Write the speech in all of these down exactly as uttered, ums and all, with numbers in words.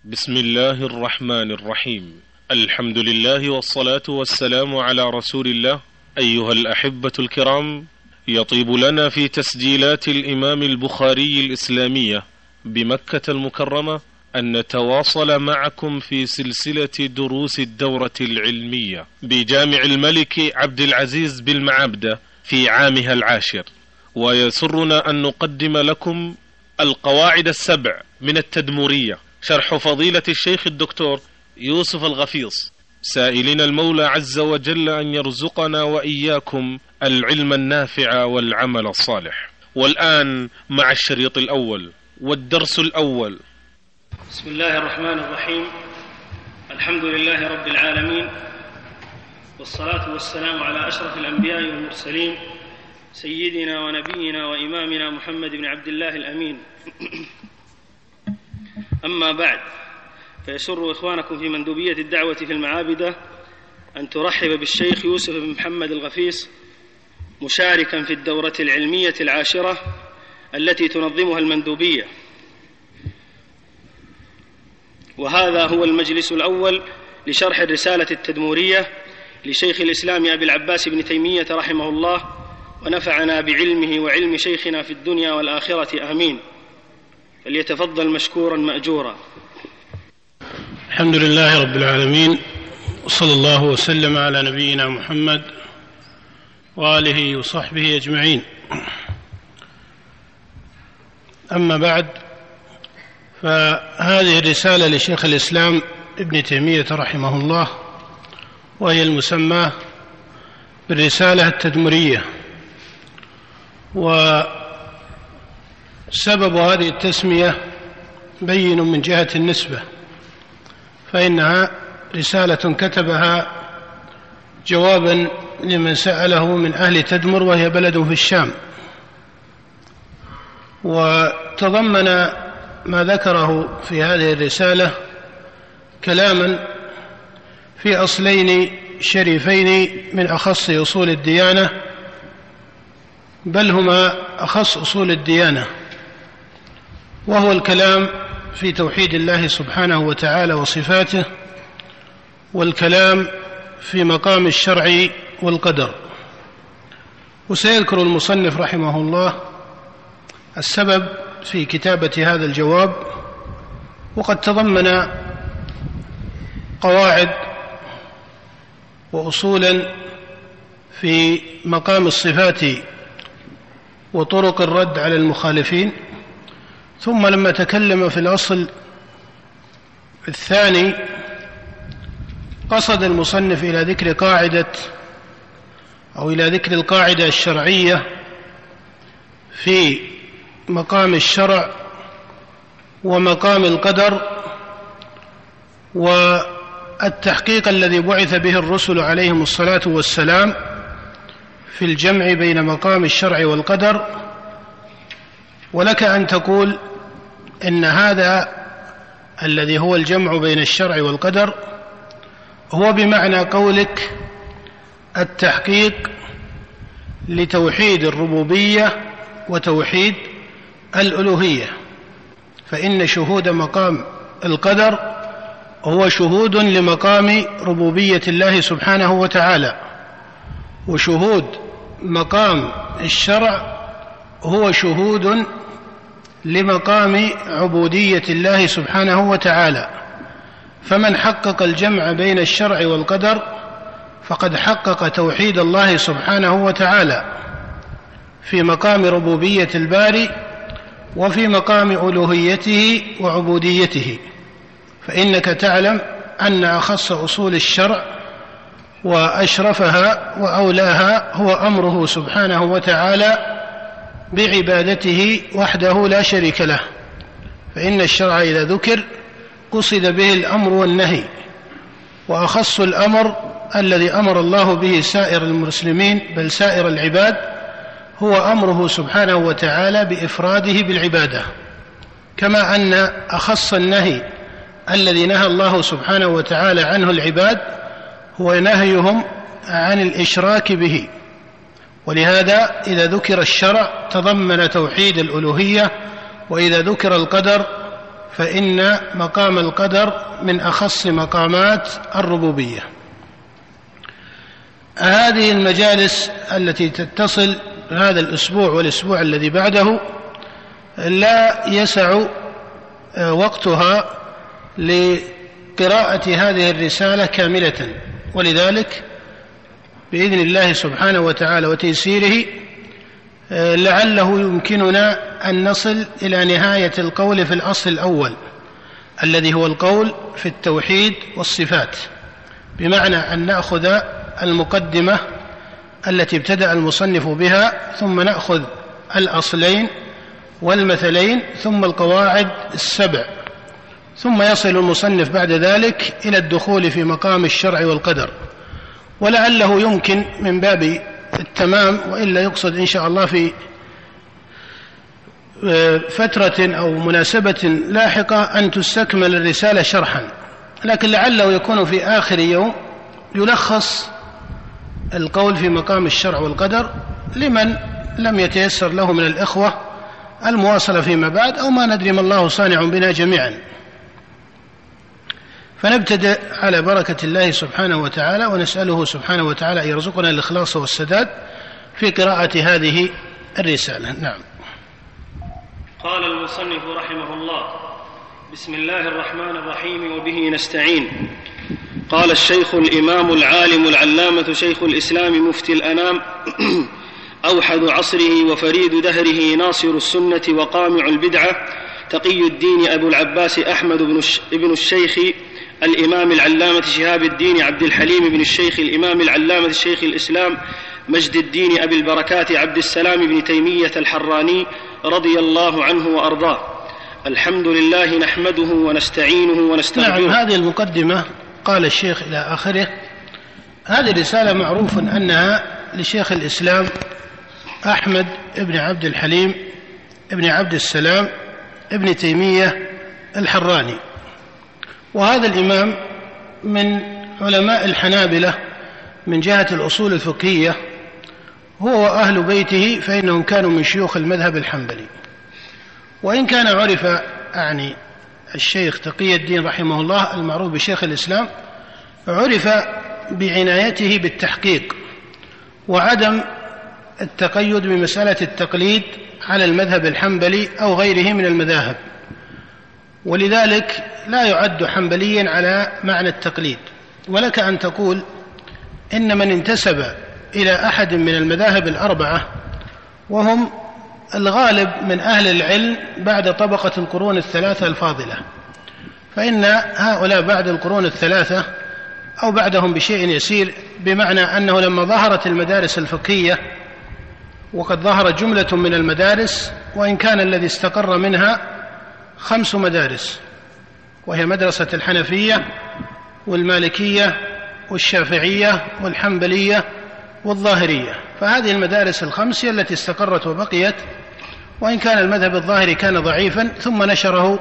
بسم الله الرحمن الرحيم. الحمد لله والصلاة والسلام على رسول الله. أيها الأحبة الكرام، يطيب لنا في تسجيلات الإمام البخاري الإسلامية بمكة المكرمة أن نتواصل معكم في سلسلة دروس الدورة العلمية بجامع الملك عبد العزيز بالمعبدة في عامها العاشر، ويسرنا أن نقدم لكم القواعد السبع من التدمورية، شرح فضيلة الشيخ الدكتور يوسف الغفيص، سائلين المولى عز وجل أن يرزقنا وإياكم العلم النافع والعمل الصالح. والآن مع الشريط الأول والدرس الأول. بسم الله الرحمن الرحيم. الحمد لله رب العالمين، والصلاة والسلام على أشرف الأنبياء والمرسلين، سيدنا ونبينا وإمامنا محمد بن عبد الله الأمين. أما بعد، فيسر إخوانكم في مندوبية الدعوة في المعابدة أن ترحب بالشيخ يوسف بن محمد الغفيص، مشاركا في الدورة العلمية العاشرة التي تنظمها المندوبية، وهذا هو المجلس الأول لشرح الرسالة التدمورية لشيخ الإسلام أبي العباس بن تيمية رحمه الله، ونفعنا بعلمه وعلم شيخنا في الدنيا والآخرة، آمين. فليتفضل مشكورا مأجورا. الحمد لله رب العالمين، وصلى الله وسلم على نبينا محمد وآله وصحبه أجمعين. أما بعد، فهذه الرسالة لشيخ الإسلام ابن تيمية رحمه الله، وهي المسمى بالرسالة التدمرية. وسبب هذه التسمية بين من جهة النسبة، فإنها رسالة كتبها جوابا لمن سأله من أهل تدمر، وهي بلد في الشام، وتضمن ما ذكره في هذه الرسالة كلاما في أصلين شريفين من أخص أصول الديانة، بل هما أخص أصول الديانة، وهو الكلام في توحيد الله سبحانه وتعالى وصفاته، والكلام في مقام الشرع والقدر. وسيذكر المصنف رحمه الله السبب في كتابة هذا الجواب، وقد تضمن قواعد وأصولا في مقام الصفات وطرق الرد على المخالفين. ثم لما تكلم في الأصل الثاني، قصد المصنف إلى ذكر قاعدة أو إلى ذكر القاعدة الشرعية في مقام الشرع ومقام القدر، والتحقيق الذي بعث به الرسل عليهم الصلاة والسلام في الجمع بين مقام الشرع والقدر. ولك أن تقول إن هذا الذي هو الجمع بين الشرع والقدر هو بمعنى قولك التحقيق لتوحيد الربوبية وتوحيد الألوهية، فإن شهود مقام القدر هو شهود لمقام ربوبية الله سبحانه وتعالى، وشهود مقام الشرع هو شهود لمقام عبودية الله سبحانه وتعالى. فمن حقق الجمع بين الشرع والقدر فقد حقق توحيد الله سبحانه وتعالى في مقام ربوبية الباري وفي مقام ألوهيته وعبوديته. فإنك تعلم أن أخص أصول الشرع وأشرفها وأولاها هو أمره سبحانه وتعالى بعبادته وحده لا شريك له. فإن الشرع إذا ذكر قصد به الأمر والنهي، وأخص الأمر الذي أمر الله به سائر المسلمين بل سائر العباد هو أمره سبحانه وتعالى بإفراده بالعبادة، كما أن أخص النهي الذي نهى الله سبحانه وتعالى عنه العباد هو نهيهم عن الإشراك به. ولهذا إذا ذكر الشرع تضمن توحيد الألوهية، وإذا ذكر القدر فإن مقام القدر من أخص مقامات الربوبية. هذه المجالس التي تتصل هذا الأسبوع والأسبوع الذي بعده لا يسع وقتها لقراءة هذه الرسالة كاملة، ولذلك بإذن الله سبحانه وتعالى وتيسيره لعله يمكننا أن نصل إلى نهاية القول في الأصل الأول الذي هو القول في التوحيد والصفات، بمعنى أن نأخذ المقدمة التي ابتدأ المصنف بها، ثم نأخذ الأصلين والمثلين ثم القواعد السبع، ثم يصل المصنف بعد ذلك إلى الدخول في مقام الشرع والقدر. ولعله يمكن من باب التمام، وإلا يقصد إن شاء الله في فترة أو مناسبة لاحقة أن تستكمل الرسالة شرحا، لكن لعله يكون في آخر يوم يلخص القول في مقام الشرع والقدر لمن لم يتيسر له من الإخوة المواصلة فيما بعد، أو ما ندري ما الله صانع بنا جميعا. فنبتدئ على بركة الله سبحانه وتعالى، ونسأله سبحانه وتعالى أن يرزقنا الإخلاص والسداد في قراءة هذه الرسالة. نعم. قال المصنف رحمه الله: بسم الله الرحمن الرحيم وبه نستعين. قال الشيخ الإمام العالم العلامة شيخ الإسلام مفتي الأنام أوحد عصره وفريد دهره ناصر السنة وقامع البدعة تقي الدين أبو العباس أحمد بن الشيخ الإمام العلامة شهاب الدين عبد الحليم بن الشيخ الإمام العلامة شيخ الإسلام مجد الدين أبي البركات عبد السلام بن تيمية الحراني رضي الله عنه وأرضاه. الحمد لله نحمده ونستعينه ونستغفره. نعم، هذه المقدمة قال الشيخ إلى آخره. هذه الرسالة معروف أنها لشيخ الإسلام أحمد بن عبد الحليم بن عبد السلام بن تيمية الحراني، وهذا الإمام من علماء الحنابلة من جهة الأصول الفقهية، هو وأهل بيته فإنهم كانوا من شيوخ المذهب الحنبلي. وإن كان عرف يعني الشيخ تقي الدين رحمه الله المعروف بشيخ الإسلام، عرف بعنايته بالتحقيق وعدم التقيد بمسألة التقليد على المذهب الحنبلي أو غيره من المذاهب، ولذلك لا يعد حنبليا على معنى التقليد. ولك أن تقول إن من انتسب إلى أحد من المذاهب الأربعة، وهم الغالب من أهل العلم بعد طبقة القرون الثلاثة الفاضلة، فإن هؤلاء بعد القرون الثلاثة أو بعدهم بشيء يسير، بمعنى أنه لما ظهرت المدارس الفقهية، وقد ظهرت جملة من المدارس، وإن كان الذي استقر منها خمس مدارس، وهي مدرسة الحنفية والمالكية والشافعية والحنبلية والظاهرية. فهذه المدارس الخمس هي التي استقرت وبقيت، وإن كان المذهب الظاهري كان ضعيفا ثم نشره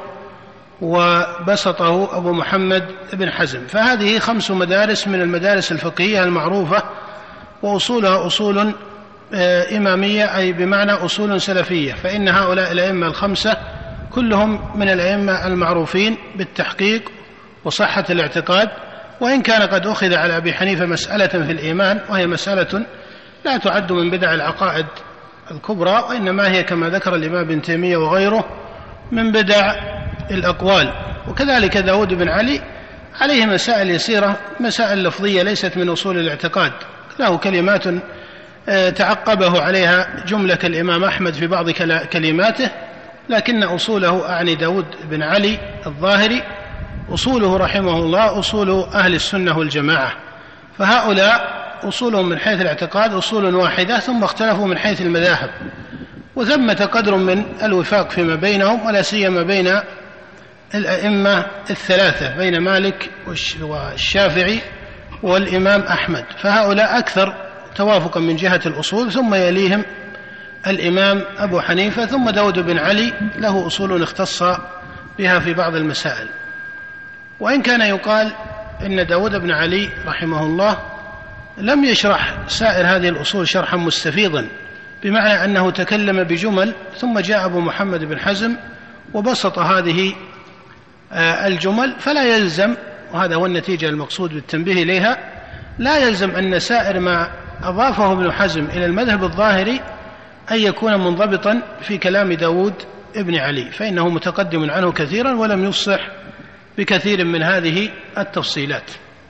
وبسطه أبو محمد بن حزم. فهذه خمس مدارس من المدارس الفقهية المعروفة، وأصولها أصول إمامية، أي بمعنى أصول سلفية. فإن هؤلاء الأئمة الخمسة كلهم من الأئمة المعروفين بالتحقيق وصحة الاعتقاد، وإن كان قد أخذ على أبي حنيفة مسألة في الإيمان، وهي مسألة لا تعد من بدع العقائد الكبرى، وإنما هي كما ذكر الإمام ابن تيمية وغيره من بدع الأقوال. وكذلك داود بن علي عليه مسائل يسيرة، مسائل لفظية ليست من أصول الاعتقاد، له كلمات تعقبه عليها جملة كالإمام أحمد في بعض كلماته، لكن أصوله أعني داود بن علي الظاهري أصوله رحمه الله أصول أهل السنة والجماعة. فهؤلاء أصولهم من حيث الاعتقاد أصول واحدة، ثم اختلفوا من حيث المذاهب، وثمة قدر من الوفاق فيما بينهم، ولا سيما بين الأئمة الثلاثة، بين مالك والشافعي والإمام أحمد. فهؤلاء أكثر توافقا من جهة الأصول، ثم يليهم الإمام أبو حنيفة، ثم داود بن علي له أصول اختص بها في بعض المسائل. وإن كان يقال إن داود بن علي رحمه الله لم يشرح سائر هذه الأصول شرحا مستفيضا، بمعنى أنه تكلم بجمل، ثم جاء أبو محمد بن حزم وبسط هذه الجمل فلا يلزم، وهذا هو النتيجة المقصود بالتنبيه إليها، لا يلزم أن سائر ما أضافه ابن حزم إلى المذهب الظاهري أن يكون منضبطا في كلام داود ابن علي، فإنه متقدم عنه كثيرا ولم يفصح بكثير من هذه التفصيلات.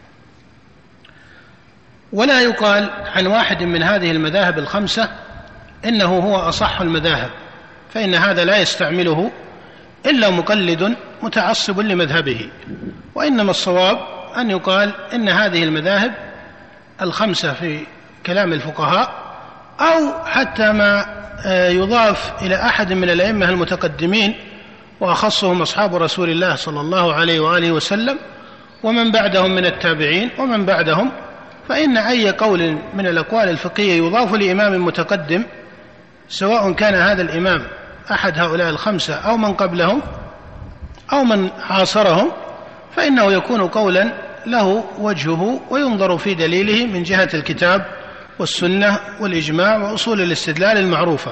ولا يقال عن واحد من هذه المذاهب الخمسة إنه هو أصح المذاهب، فإن هذا لا يستعمله إلا مقلد متعصب لمذهبه، وإنما الصواب أن يقال إن هذه المذاهب الخمسة في كلام الفقهاء، أو حتى ما يضاف إلى أحد من الأئمة المتقدمين وأخصهم أصحاب رسول الله صلى الله عليه وآله وسلم ومن بعدهم من التابعين ومن بعدهم، فإن أي قول من الأقوال الفقهية يضاف لإمام متقدم سواء كان هذا الإمام أحد هؤلاء الخمسة أو من قبلهم أو من عاصرهم، فإنه يكون قولا له وجهه وينظر في دليله من جهة الكتاب والسنة والإجماع وأصول الاستدلال المعروفة.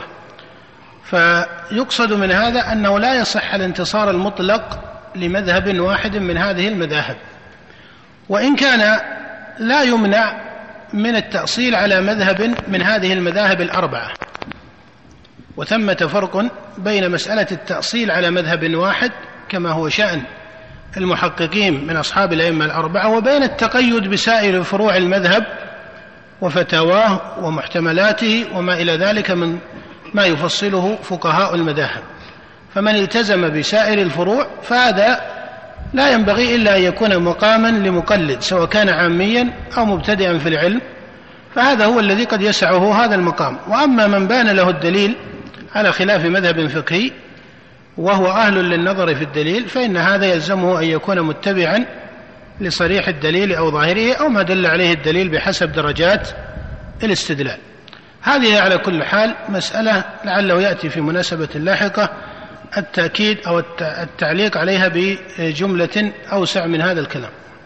فيقصد من هذا أنه لا يصح الانتصار المطلق لمذهب واحد من هذه المذاهب، وإن كان لا يمنع من التأصيل على مذهب من هذه المذاهب الأربعة. وثمة فرق بين مسألة التأصيل على مذهب واحد كما هو شأن المحققين من أصحاب الأئمة الأربعة، وبين التقيد بسائر فروع المذهب وفتاواه ومحتملاته وما إلى ذلك من ما يفصله فقهاء المذاهب. فمن التزم بسائر الفروع فهذا لا ينبغي إلا أن يكون مقاما لمقلد سواء كان عاميا أو مبتدئا في العلم، فهذا هو الذي قد يسعه هذا المقام. وأما من بان له الدليل على خلاف مذهب فقهي وهو أهل للنظر في الدليل، فإن هذا يلزمه أن يكون متبعا لصريح الدليل أو ظاهره أو ما دل عليه الدليل بحسب درجات الاستدلال. هذه على كل حال مسألة لعله يأتي في مناسبة لاحقة التأكيد أو التعليق عليها بجملة أوسع من هذا الكلام.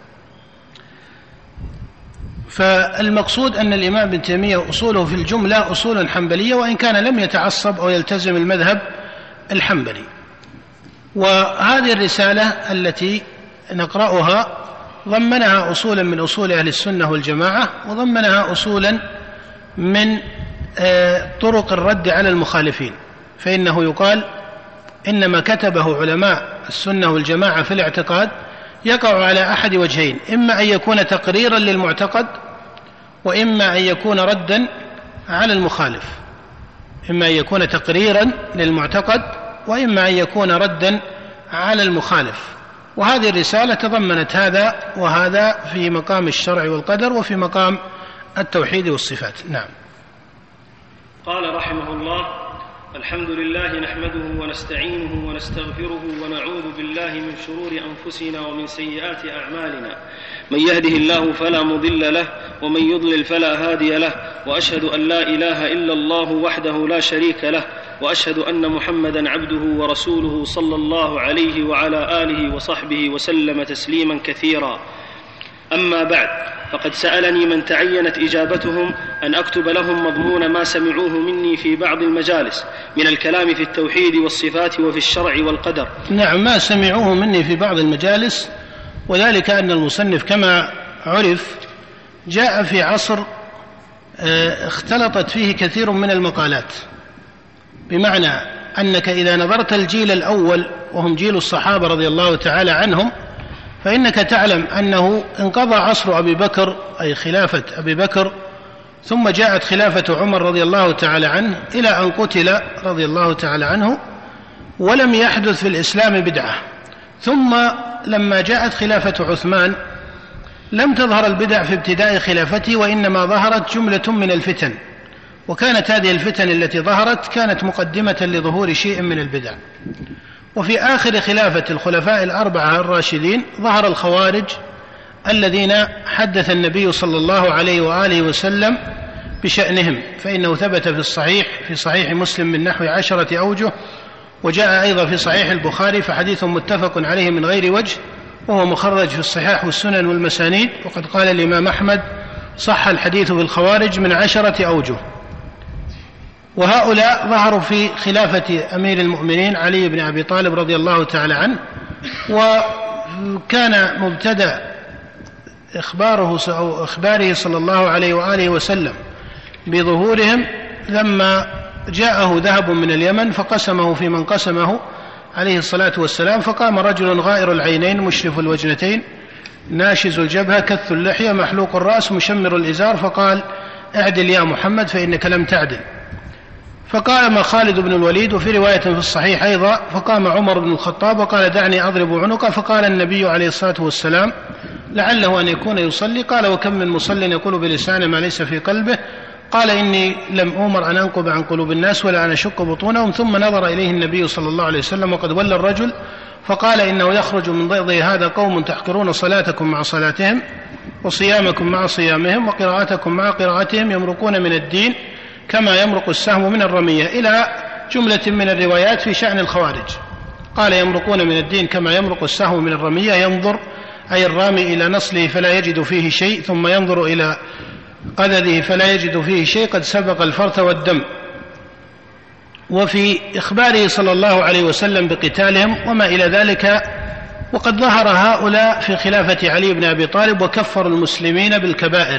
فالمقصود أن الإمام ابن تيمية أصوله في الجملة أصول حنبلية، وإن كان لم يتعصب أو يلتزم المذهب الحنبلي. وهذه الرسالة التي نقرأها ضمنها أصولا من أصول أهل السنة والجماعة، وضمنها أصولا من طرق الرد على المخالفين، فإنه يقال إنما كتبه علماء السنة والجماعة في الاعتقاد يقع على أحد وجهين، إما أن يكون تقريرا للمعتقد، وإما أن يكون ردا على المخالف، إما أن يكون تقريرا للمعتقد وإما أن يكون ردا على المخالف. وهذه الرسالة تضمنت هذا وهذا في مقام الشرع والقدر وفي مقام التوحيد والصفات. نعم. قال رحمه الله: الحمد لله نحمده ونستعينه ونستغفره ونعوذ بالله من شرور أنفسنا ومن سيئات أعمالنا، من يهده الله فلا مضل له ومن يضلل فلا هادي له، وأشهد أن لا إله إلا الله وحده لا شريك له، وأشهد أن محمدا عبده ورسوله صلى الله عليه وعلى آله وصحبه وسلم تسليما كثيرا. أما بعد، فقد سألني من تعينت إجابتهم أن أكتب لهم مضمون ما سمعوه مني في بعض المجالس من الكلام في التوحيد والصفات وفي الشرع والقدر. نعم، ما سمعوه مني في بعض المجالس، وذلك أن المصنف كما عرف جاء في عصر اختلطت فيه كثير من المقالات، بمعنى أنك إذا نظرت الجيل الأول وهم جيل الصحابة رضي الله تعالى عنهم، فإنك تعلم أنه انقضى عصر أبي بكر أي خلافة أبي بكر، ثم جاءت خلافة عمر رضي الله تعالى عنه إلى أن قتل رضي الله تعالى عنه، ولم يحدث في الإسلام بدعة. ثم لما جاءت خلافة عثمان لم تظهر البدع في ابتداء خلافته، وإنما ظهرت جملة من الفتن، وكانت هذه الفتن التي ظهرت كانت مقدمة لظهور شيء من البدع. وفي آخر خلافة الخلفاء الأربعة الراشدين ظهر الخوارج الذين حدث النبي صلى الله عليه وآله وسلم بشأنهم، فإنه ثبت في الصحيح في صحيح مسلم من نحو عشرة أوجه، وجاء أيضا في صحيح البخاري فحديث متفق عليه من غير وجه، وهو مخرج في الصحاح والسنن والمسانيد. وقد قال الإمام أحمد: صح الحديث بالخوارج من عشرة أوجه. وهؤلاء ظهروا في خلافة أمير المؤمنين علي بن أبي طالب رضي الله تعالى عنه وكان مبتدأ إخباره أو إخباره صلى الله عليه وآله وسلم بظهورهم لما جاءه ذهب من اليمن فقسمه في من قسمه عليه الصلاة والسلام، فقام رجل غائر العينين مشرف الوجنتين ناشز الجبهة كث اللحية محلوق الرأس مشمر الإزار، فقال: اعدل يا محمد فإنك لم تعدل. فقام خالد بن الوليد، وفي رواية في الصحيح أيضا فقام عمر بن الخطاب وقال: دعني أضرب عنقه. فقال النبي عليه الصلاة والسلام: لعله أن يكون يصلي. قال: وكم من مصل يقول بلسانه ما ليس في قلبه. قال: إني لم أؤمر أن أنقب عن قلوب الناس ولا أن أشق بطونهم. ثم نظر إليه النبي صلى الله عليه وسلم وقد ولى الرجل فقال: إنه يخرج من ضئضئ هذا قوم تحقرون صلاتكم مع صلاتهم وصيامكم مع صيامهم وقراءتكم مع قراءتهم، يمرقون من الدين كما يمرق السهم من الرمية، إلى جملة من الروايات في شأن الخوارج. قال: يمرقون من الدين كما يمرق السهم من الرمية، ينظر أي الرامي إلى نصله فلا يجد فيه شيء، ثم ينظر إلى قذذه فلا يجد فيه شيء، قد سبق الفرث والدم. وفي إخباره صلى الله عليه وسلم بقتالهم وما إلى ذلك، وقد ظهر هؤلاء في خلافة علي بن أبي طالب وكفروا المسلمين بالكبائر،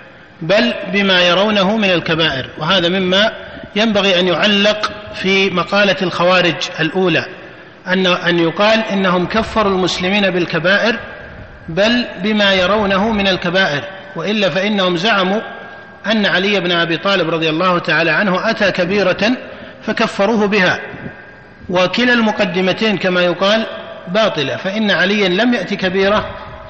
بل بما يرونه من الكبائر. وهذا مما ينبغي أن يعلق في مقالة الخوارج الأولى، أن أن يقال إنهم كفروا المسلمين بالكبائر بل بما يرونه من الكبائر، وإلا فإنهم زعموا أن علي بن أبي طالب رضي الله تعالى عنه أتى كبيرة فكفروه بها، وكلا المقدمتين كما يقال باطلة، فإن عليا لم يأتي كبيرة،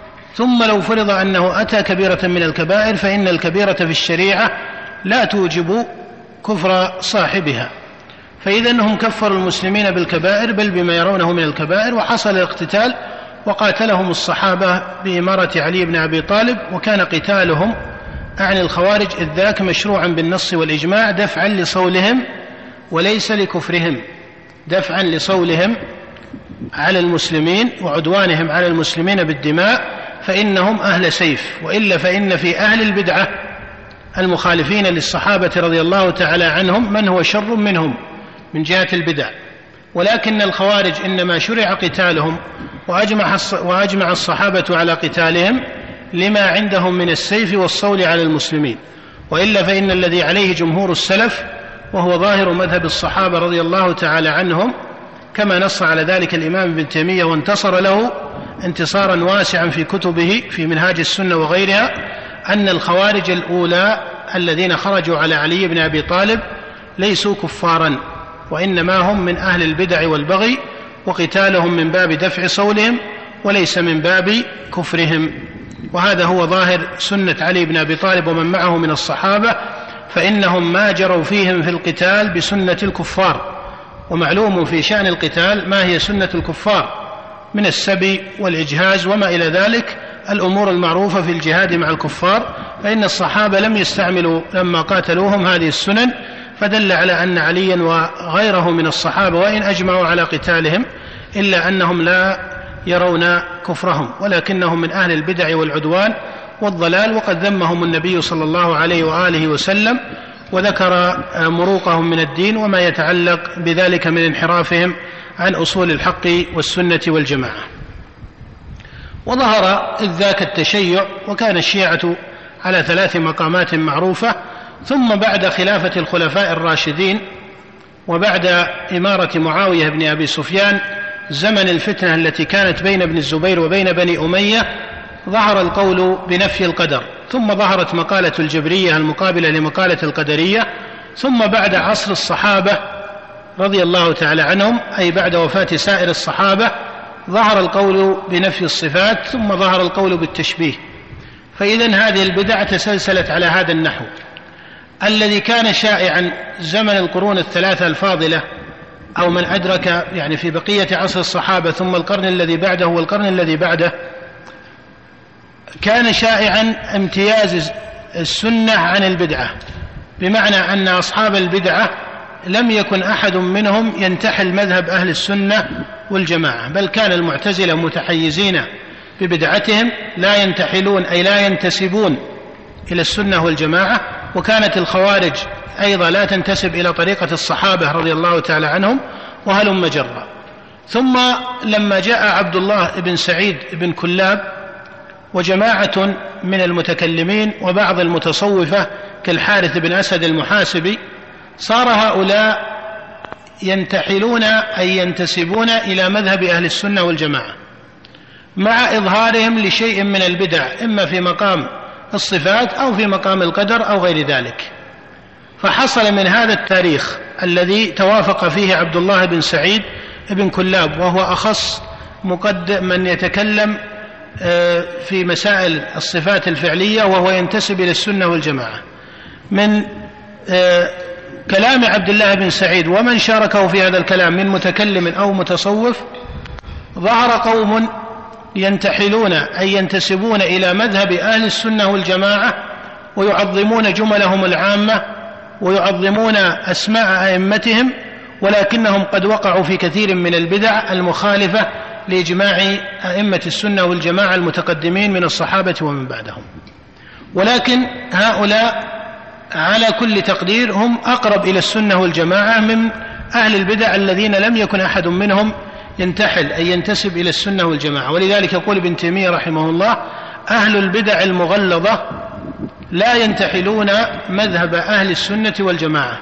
ثم لو فرض أنه أتى كبيرة من الكبائر فإن الكبيرة في الشريعة لا توجب كفر صاحبها. فإذا هم كفروا المسلمين بالكبائر بل بما يرونه من الكبائر، وحصل الاقتتال وقاتلهم الصحابة بإمارة علي بن أبي طالب، وكان قتالهم عن الخوارج إذ ذاك مشروعا بالنص والإجماع دفعا لصولهم وليس لكفرهم، دفعا لصولهم على المسلمين وعدوانهم على المسلمين بالدماء، فإنهم أهل سيف. وإلا فإن في أهل البدعة المخالفين للصحابة رضي الله تعالى عنهم من هو شر منهم من جهة البدع، ولكن الخوارج إنما شرع قتالهم وأجمع وأجمع الصحابة على قتالهم لما عندهم من السيف والصول على المسلمين. وإلا فإن الذي عليه جمهور السلف وهو ظاهر مذهب الصحابة رضي الله تعالى عنهم، كما نص على ذلك الإمام ابن تيمية وانتصر له انتصارا واسعا في كتبه في منهاج السنة وغيرها، أن الخوارج الأولى الذين خرجوا على علي بن أبي طالب ليسوا كفارا، وإنما هم من أهل البدع والبغي، وقتالهم من باب دفع صولهم وليس من باب كفرهم. وهذا هو ظاهر سنة علي بن أبي طالب ومن معه من الصحابة، فإنهم ما جروا فيهم في القتال بسنة الكفار. ومعلوم في شأن القتال ما هي سنة الكفار من السبي والإجهاز وما إلى ذلك، الأمور المعروفة في الجهاد مع الكفار، فإن الصحابة لم يستعملوا لما قاتلوهم هذه السنن، فدل على أن عليا وغيره من الصحابة وإن أجمعوا على قتالهم إلا أنهم لا يرون كفرهم، ولكنهم من أهل البدع والعدوان والضلال، وقد ذمهم النبي صلى الله عليه وآله وسلم وذكر مروقهم من الدين وما يتعلق بذلك من انحرافهم عن أصول الحق والسنة والجماعة. وظهر إذ ذاك التشيع، وكان الشيعة على ثلاث مقامات معروفة، ثم بعد خلافة الخلفاء الراشدين وبعد إمارة معاوية بن أبي سفيان زمن الفتنة التي كانت بين ابن الزبير وبين بني أمية، ظهر القول بنفي القدر، ثم ظهرت مقالة الجبرية المقابلة لمقالة القدرية، ثم بعد عصر الصحابة رضي الله تعالى عنهم أي بعد وفاة سائر الصحابة ظهر القول بنفي الصفات، ثم ظهر القول بالتشبيه. فإذن هذه البدع تسلسلت على هذا النحو الذي كان شائعا زمن القرون الثلاثة الفاضلة، أو من أدرك يعني في بقية عصر الصحابة ثم القرن الذي بعده والقرن الذي بعده، كان شائعا امتياز السنة عن البدعة، بمعنى أن أصحاب البدعة لم يكن أحد منهم ينتحل مذهب أهل السنة والجماعة، بل كان المعتزلة متحيزين ببدعتهم لا ينتحلون أي لا ينتسبون إلى السنة والجماعة، وكانت الخوارج أيضا لا تنتسب إلى طريقة الصحابة رضي الله تعالى عنهم، وهلم جرا. ثم لما جاء عبد الله بن سعيد بن كلاب وجماعة من المتكلمين وبعض المتصوفة كالحارث بن أسد المحاسبي، صار هؤلاء ينتحلون أي ينتسبون إلى مذهب أهل السنة والجماعة مع إظهارهم لشيء من البدع، إما في مقام الصفات أو في مقام القدر أو غير ذلك. فحصل من هذا التاريخ الذي توافق فيه عبد الله بن سعيد بن كلاب، وهو أخص مقدم من يتكلم في مسائل الصفات الفعلية وهو ينتسب إلى السنة والجماعة، من كلام عبد الله بن سعيد ومن شاركه في هذا الكلام من متكلم أو متصوف، ظهر قوم ينتحلون أي ينتسبون إلى مذهب أهل السنة والجماعة ويعظمون جملهم العامة ويعظمون أسماء أئمتهم، ولكنهم قد وقعوا في كثير من البدع المخالفة لإجماع أئمة السنة والجماعة المتقدمين من الصحابة ومن بعدهم. ولكن هؤلاء على كل تقدير هم أقرب إلى السنة والجماعة من أهل البدع الذين لم يكن أحد منهم ينتحل أي ينتسب إلى السنة والجماعة. ولذلك يقول ابن تيمية رحمه الله: أهل البدع المغلظة لا ينتحلون مذهب أهل السنة والجماعة.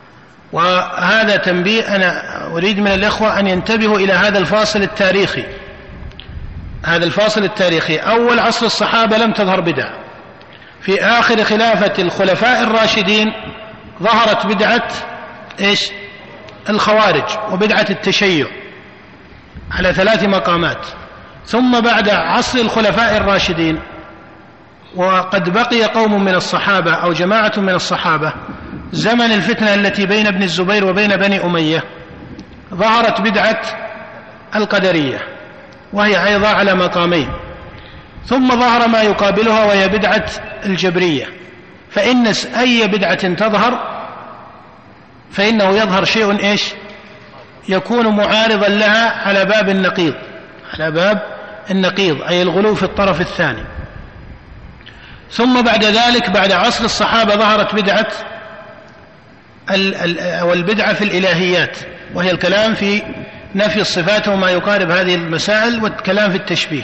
وهذا تنبيه أنا أريد من الإخوة أن ينتبهوا إلى هذا الفاصل التاريخي. هذا الفاصل التاريخي: أول عصر الصحابة لم تظهر بدع، في آخر خلافة الخلفاء الراشدين ظهرت بدعة إيش؟ الخوارج وبدعة التشيع على ثلاث مقامات. ثم بعد عصر الخلفاء الراشدين وقد بقي قوم من الصحابة أو جماعة من الصحابة زمن الفتنة التي بين ابن الزبير وبين بني أمية، ظهرت بدعة القدرية وهي أيضا على مقامين. ثم ظهر ما يقابلها وهي بدعة الجبرية. فإن أي بدعة تظهر فإنه يظهر شيء إيش؟ يكون معارضا لها على باب النقيض، على باب النقيض أي الغلو في الطرف الثاني. ثم بعد ذلك بعد عصر الصحابة ظهرت بدعة والبدعة في الإلهيات، وهي الكلام في نفي الصفات وما يقارب هذه المسائل، والكلام في التشبيه.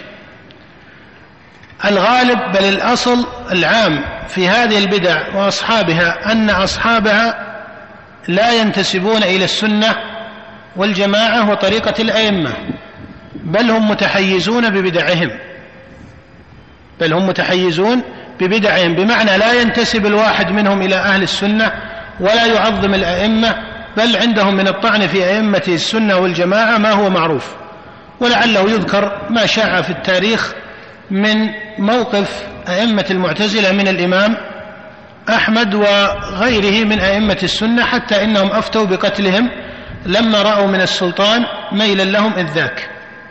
الغالب بل الأصل العام في هذه البدع وأصحابها أن أصحابها لا ينتسبون إلى السنة والجماعة وطريقة الأئمة، بل هم متحيزون ببدعهم بل هم متحيزون ببدعهم بمعنى لا ينتسب الواحد منهم إلى أهل السنة ولا يعظم الأئمة، بل عندهم من الطعن في أئمة السنة والجماعة ما هو معروف. ولعله يذكر ما شاع في التاريخ من موقف أئمة المعتزلة من الإمام أحمد وغيره من أئمة السنة، حتى إنهم أفتوا بقتلهم لما رأوا من السلطان ميلا لهم إذ ذاك.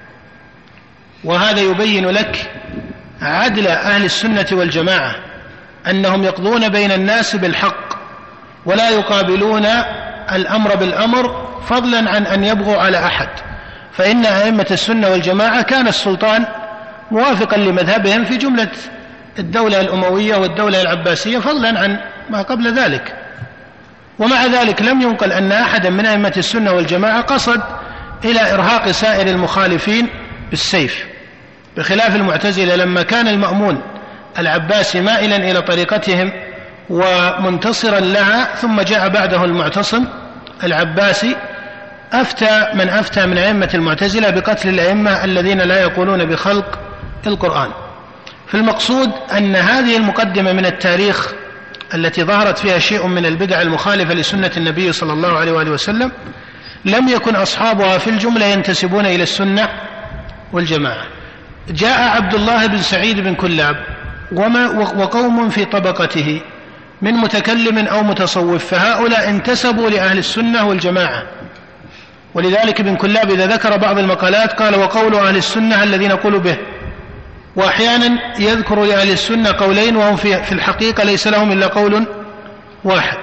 وهذا يبين لك عدل أهل السنة والجماعة، أنهم يقضون بين الناس بالحق ولا يقابلون الأمر بالأمر فضلا عن أن يبغوا على أحد. فإن أئمة السنة والجماعة كان السلطان موافقا لمذهبهم في جملة الدولة الأموية والدولة العباسية فضلا عن ما قبل ذلك، ومع ذلك لم ينقل أن أحدا من أئمة السنة والجماعة قصد إلى إرهاق سائر المخالفين بالسيف، بخلاف المعتزلة لما كان المأمون العباسي مائلا إلى طريقتهم ومنتصرا لها، ثم جاء بعده المعتصم العباسي أفتى من أفتى من أئمة المعتزلة بقتل الأئمة الذين لا يقولون بخلق القرآن. فالمقصود أن هذه المقدمة من التاريخ التي ظهرت فيها شيء من البدع المخالفة لسنة النبي صلى الله عليه وآله وسلم لم يكن أصحابها في الجملة ينتسبون إلى السنة والجماعة. جاء عبد الله بن سعيد بن كلاب وما وقوم في طبقته من متكلم أو متصوف، فهؤلاء انتسبوا لأهل السنة والجماعة. ولذلك ابن كلاب إذا ذكر بعض المقالات قال: وقول أهل السنة الذي نقول به. وأحيانا يذكر لأهل السنة قولين وهم في الحقيقة ليس لهم إلا قول واحد.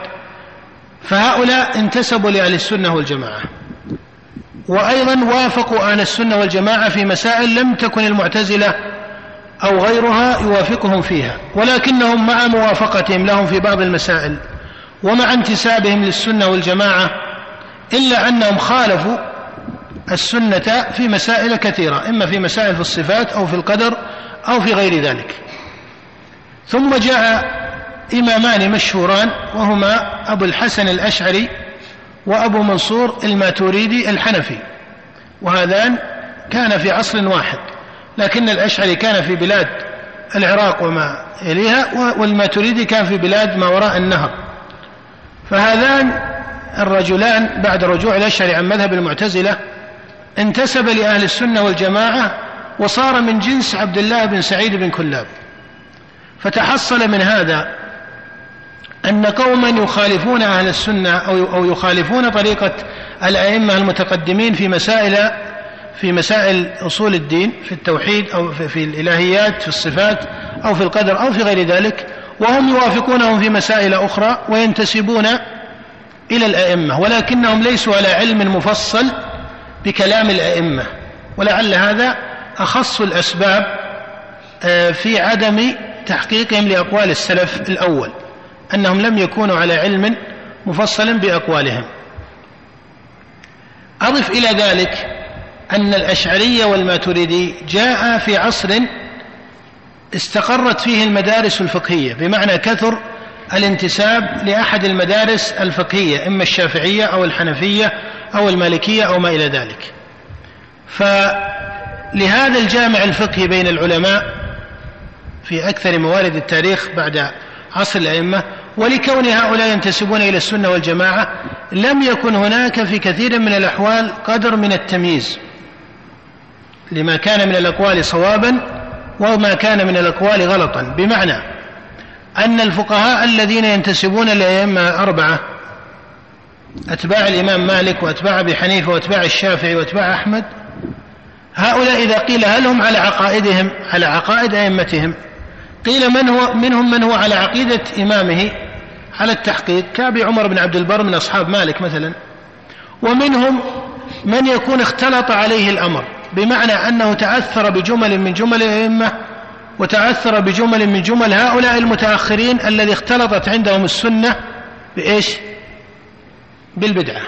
فهؤلاء انتسبوا لأهل السنة والجماعة، وأيضا وافقوا أهل السنة والجماعة في مسائل لم تكن المعتزلة أو غيرها يوافقهم فيها، ولكنهم مع موافقتهم لهم في بعض المسائل ومع انتسابهم للسنة والجماعة إلا أنهم خالفوا السنة في مسائل كثيرة، إما في مسائل في الصفات أو في القدر أو في غير ذلك. ثم جاء إمامان مشهوران وهما أبو الحسن الأشعري وأبو منصور الماتوريدي الحنفي، وهذان كان في عصر واحد، لكن الأشعري كان في بلاد العراق وما إليها، والماتوريدي كان في بلاد ما وراء النهر. فهذان الرجلان بعد رجوع الأشعري عن مذهب المعتزلة انتسب لأهل السنة والجماعة، وصار من جنس عبد الله بن سعيد بن كلاب. فتحصل من هذا أن قوما يخالفون أهل السنة أو يخالفون طريقة الأئمة المتقدمين في مسائل في مسائل أصول الدين، في التوحيد أو في الإلهيات، في الصفات أو في القدر أو في غير ذلك، وهم يوافقونهم في مسائل أخرى وينتسبون إلى الأئمة، ولكنهم ليسوا على علم مفصل بكلام الأئمة. ولعل هذا أخص الأسباب في عدم تحقيقهم لأقوال السلف الأول، أنهم لم يكونوا على علم مفصل بأقوالهم. أضف إلى ذلك أن الأشعري والماتريدي جاء في عصر استقرت فيه المدارس الفقهية، بمعنى كثر الانتساب لأحد المدارس الفقهية، إما الشافعية أو الحنفية أو المالكية أو ما إلى ذلك. فلهذا الجامع الفقهي بين العلماء في أكثر موارد التاريخ بعد عصر الأئمة، ولكون هؤلاء ينتسبون إلى السنة والجماعة، لم يكن هناك في كثير من الأحوال قدر من التمييز لما كان من الأقوال صوابا وما كان من الأقوال غلطا. بمعنى أن الفقهاء الذين ينتسبون للأئمة أربعة، أتباع الإمام مالك وأتباع أبي حنيفة وأتباع الشافعي وأتباع أحمد، هؤلاء إذا قيل هل هم على عقائدهم على عقائد أئمتهم، قيل من هو منهم من هو على عقيدة إمامه على التحقيق كأبي عمر بن عبد البر من أصحاب مالك مثلا، ومنهم من يكون اختلط عليه الأمر، بمعنى أنه تأثر بجمل من جمل الأئمة وتأثر بجمل من جمل هؤلاء المتأخرين الذي اختلطت عندهم السنة بإيش؟ بالبدعة.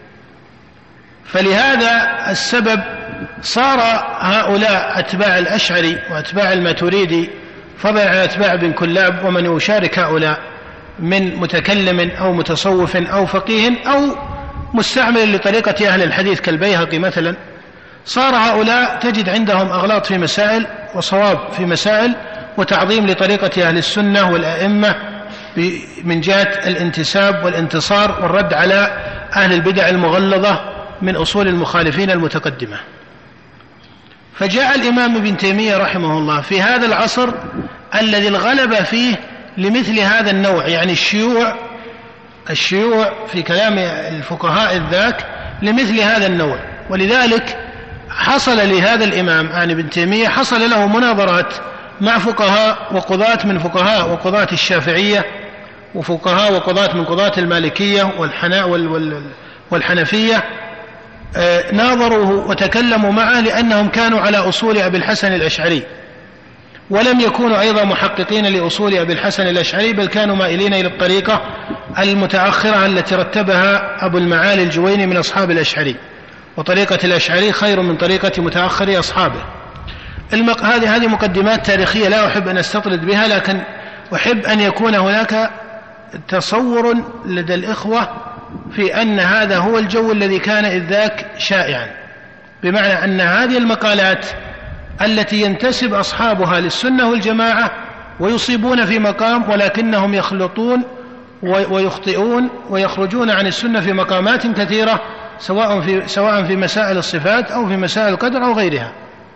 فلهذا السبب صار هؤلاء أتباع الأشعري وأتباع الماتريدي، فضلا عن أتباع ابن كلاب ومن يشارك هؤلاء من متكلم أو متصوف أو فقيه أو مستعمل لطريقة أهل الحديث كالبيهقي مثلا، صار هؤلاء تجد عندهم أغلاط في مسائل وصواب في مسائل وتعظيم لطريقة أهل السنة والأئمة من جهة الانتساب والانتصار والرد على أهل البدع المغلظة من أصول المخالفين المتقدمة. فجاء الإمام ابن تيمية رحمه الله في هذا العصر الذي الغلب فيه لمثل هذا النوع، يعني الشيوع الشيوع في كلام الفقهاء الذاك لمثل هذا النوع. ولذلك حصل لهذا الإمام عن ابن تيمية حصل له مناظرات مع فقهاء وقضاة من فقهاء وقضاة الشافعية وفقهاء وقضاة من قضاة المالكية والحنفية، ناظروه وتكلموا معه لأنهم كانوا على أصول أبي الحسن الأشعري، ولم يكونوا أيضا محققين لأصول أبي الحسن الأشعري، بل كانوا مائلين إلى الطريقة المتأخرة التي رتبها أبو المعالي الجويني من أصحاب الأشعري، وطريقة الأشعري خير من طريقة متأخر أصحابه. المق... هذه هذه مقدمات تاريخية لا أحب أن أستطرد بها، لكن أحب أن يكون هناك تصور لدى الإخوة في أن هذا هو الجو الذي كان إذ ذاك شائعا، بمعنى أن هذه المقالات التي ينتسب أصحابها للسنة والجماعة ويصيبون في مقام، ولكنهم يخلطون ويخطئون ويخرجون عن السنة في مقامات كثيرة، سواء في سواء في مسائل الصفات أو في مسائل القدر أو غيرها.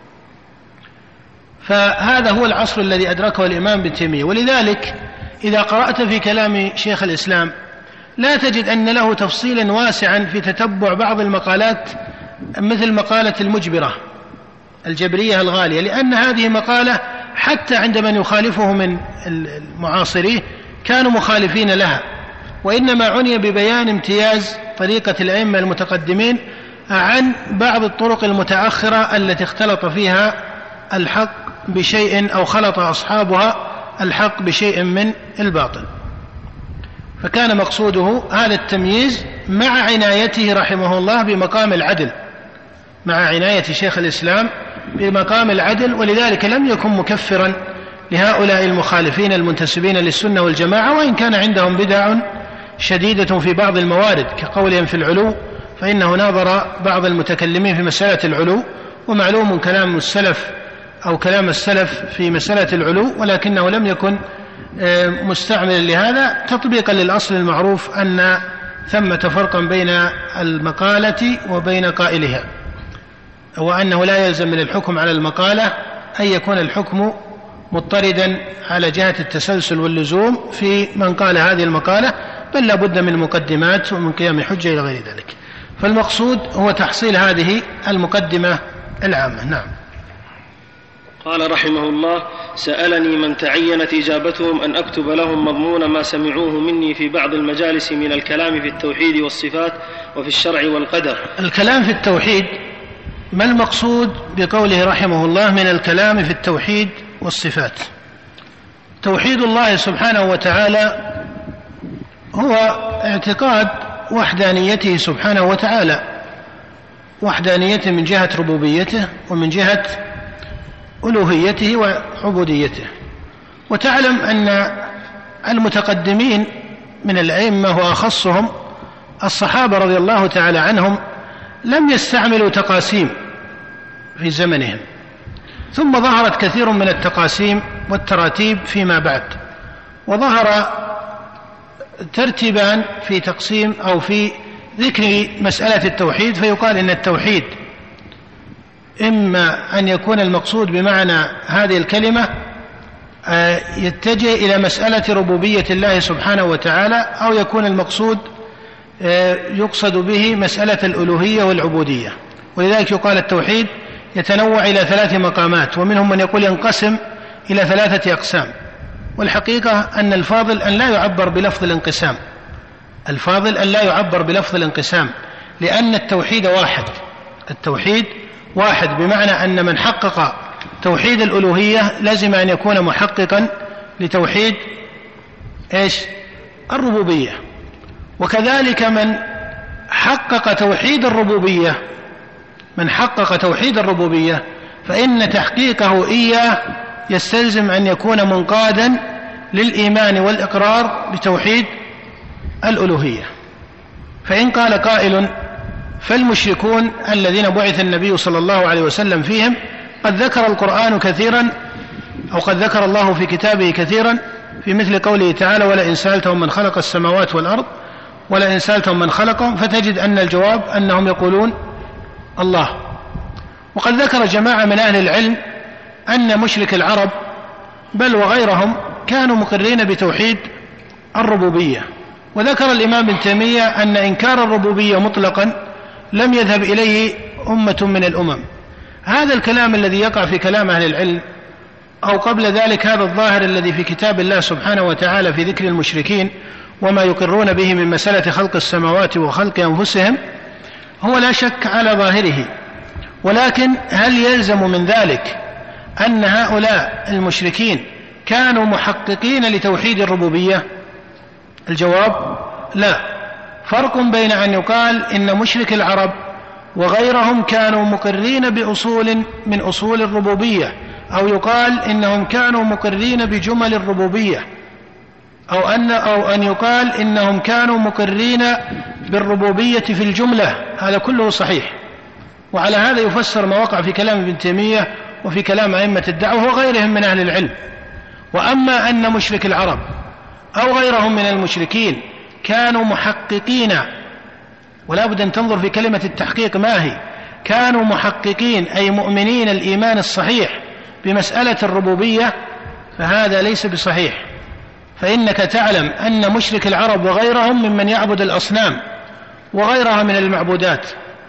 فهذا هو العصر الذي أدركه الإمام ابن تيمية. ولذلك إذا قرأت في كلام شيخ الإسلام لا تجد أن له تفصيلا واسعا في تتبع بعض المقالات، مثل مقالة المجبرة الجبرية الغالية، لأن هذه مقالة حتى عند من يخالفه من المعاصرين كانوا مخالفين لها، وإنما عني ببيان امتياز طريقة الأئمة المتقدمين عن بعض الطرق المتأخرة التي اختلط فيها الحق بشيء أو خلط أصحابها الحق بشيء من الباطل. فكان مقصوده هذا التمييز مع عنايته رحمه الله بمقام العدل، مع عناية شيخ الإسلام بمقام العدل، ولذلك لم يكن مكفرا لهؤلاء المخالفين المنتسبين للسنة والجماعة، وإن كان عندهم بدع شديدة في بعض الموارد كقولهم في العلو، فإنه ناظر بعض المتكلمين في مسألة العلو، ومعلوم كلام السلف أو كلام السلف في مسألة العلو، ولكنه لم يكن مستعملا لهذا تطبيقا للأصل المعروف أن ثمة فرقا بين المقالة وبين قائلها، وأنه لا يلزم من الحكم على المقالة أن يكون الحكم مضطردا على جهة التسلسل واللزوم في من قال هذه المقالة، بل لا بد من مقدمات ومن قيام حجة إلى غير ذلك. فالمقصود هو تحصيل هذه المقدمة العامة. نعم. قال رحمه الله: سألني من تعينت إجابتهم أن أكتب لهم مضمون ما سمعوه مني في بعض المجالس من الكلام في التوحيد والصفات وفي الشرع والقدر. الكلام في التوحيد، ما المقصود بقوله رحمه الله من الكلام في التوحيد والصفات؟ توحيد الله سبحانه وتعالى هو اعتقاد وحدانيته سبحانه وتعالى، وحدانيته من جهة ربوبيته ومن جهة ألوهيته وعبوديته. وتعلم أن المتقدمين من الأئمة وأخصهم الصحابة رضي الله تعالى عنهم لم يستعملوا تقاسيم في زمنهم، ثم ظهرت كثير من التقاسيم والتراتيب فيما بعد، وظهر ترتيبان في تقسيم أو في ذكر مسألة التوحيد، فيقال إن التوحيد إما أن يكون المقصود بمعنى هذه الكلمة يتجه إلى مسألة ربوبية الله سبحانه وتعالى، أو يكون المقصود يقصد به مسألة الألوهية والعبودية. ولذلك يقال التوحيد يتنوع إلى ثلاث مقامات، ومنهم من يقول ينقسم إلى ثلاثة أقسام. والحقيقة أن الفاضل أن لا يعبر بلفظ الانقسام، الفاضل أن لا يعبر بلفظ الانقسام، لأن التوحيد واحد، التوحيد واحد بمعنى أن من حقق توحيد الألوهية لازم أن يكون محققا لتوحيد إيش؟ الربوبية. وكذلك من حقق توحيد الربوبية، من حقق توحيد الربوبية فإن تحقيقه إياه يستلزم أن يكون منقادا للإيمان والإقرار بتوحيد الألوهية. فإن قال قائل: فالمشركون الذين بعث النبي صلى الله عليه وسلم فيهم قد ذكر القرآن كثيرا، أو قد ذكر الله في كتابه كثيرا في مثل قوله تعالى: ولئن سألتهم من خلق السماوات والأرض ولئن سألتهم من خلقهم، فتجد أن الجواب أنهم يقولون الله. وقد ذكر جماعة من أهل العلم أن مشرك العرب بل وغيرهم كانوا مقرين بتوحيد الربوبية. وذكر الإمام ابن تيمية أن إنكار الربوبية مطلقا لم يذهب إليه أمة من الأمم. هذا الكلام الذي يقع في كلام أهل العلم، أو قبل ذلك هذا الظاهر الذي في كتاب الله سبحانه وتعالى في ذكر المشركين وما يقرون به من مسألة خلق السماوات وخلق أنفسهم، هو لا شك على ظاهره. ولكن هل يلزم من ذلك أن هؤلاء المشركين كانوا محققين لتوحيد الربوبية؟ الجواب: لا. فرق بين أن يقال إن مشرك العرب وغيرهم كانوا مقرين بأصول من أصول الربوبية، أو يقال إنهم كانوا مقرين بجمل الربوبية، أو أن, أو أن يقال إنهم كانوا مقرين بالربوبية في الجملة. هذا كله صحيح، وعلى هذا يفسر ما وقع في كلام ابن تيمية وفي كلام أئمة الدعوة وغيرهم من أهل العلم. وأما أن مشرك العرب أو غيرهم من المشركين كانوا محققين، ولا بد أن تنظر في كلمة التحقيق ما هي، كانوا محققين أي مؤمنين الإيمان الصحيح بمسألة الربوبية، فهذا ليس بصحيح. فإنك تعلم أن مشرك العرب وغيرهم ممن يعبد الأصنام وغيرها من المعبودات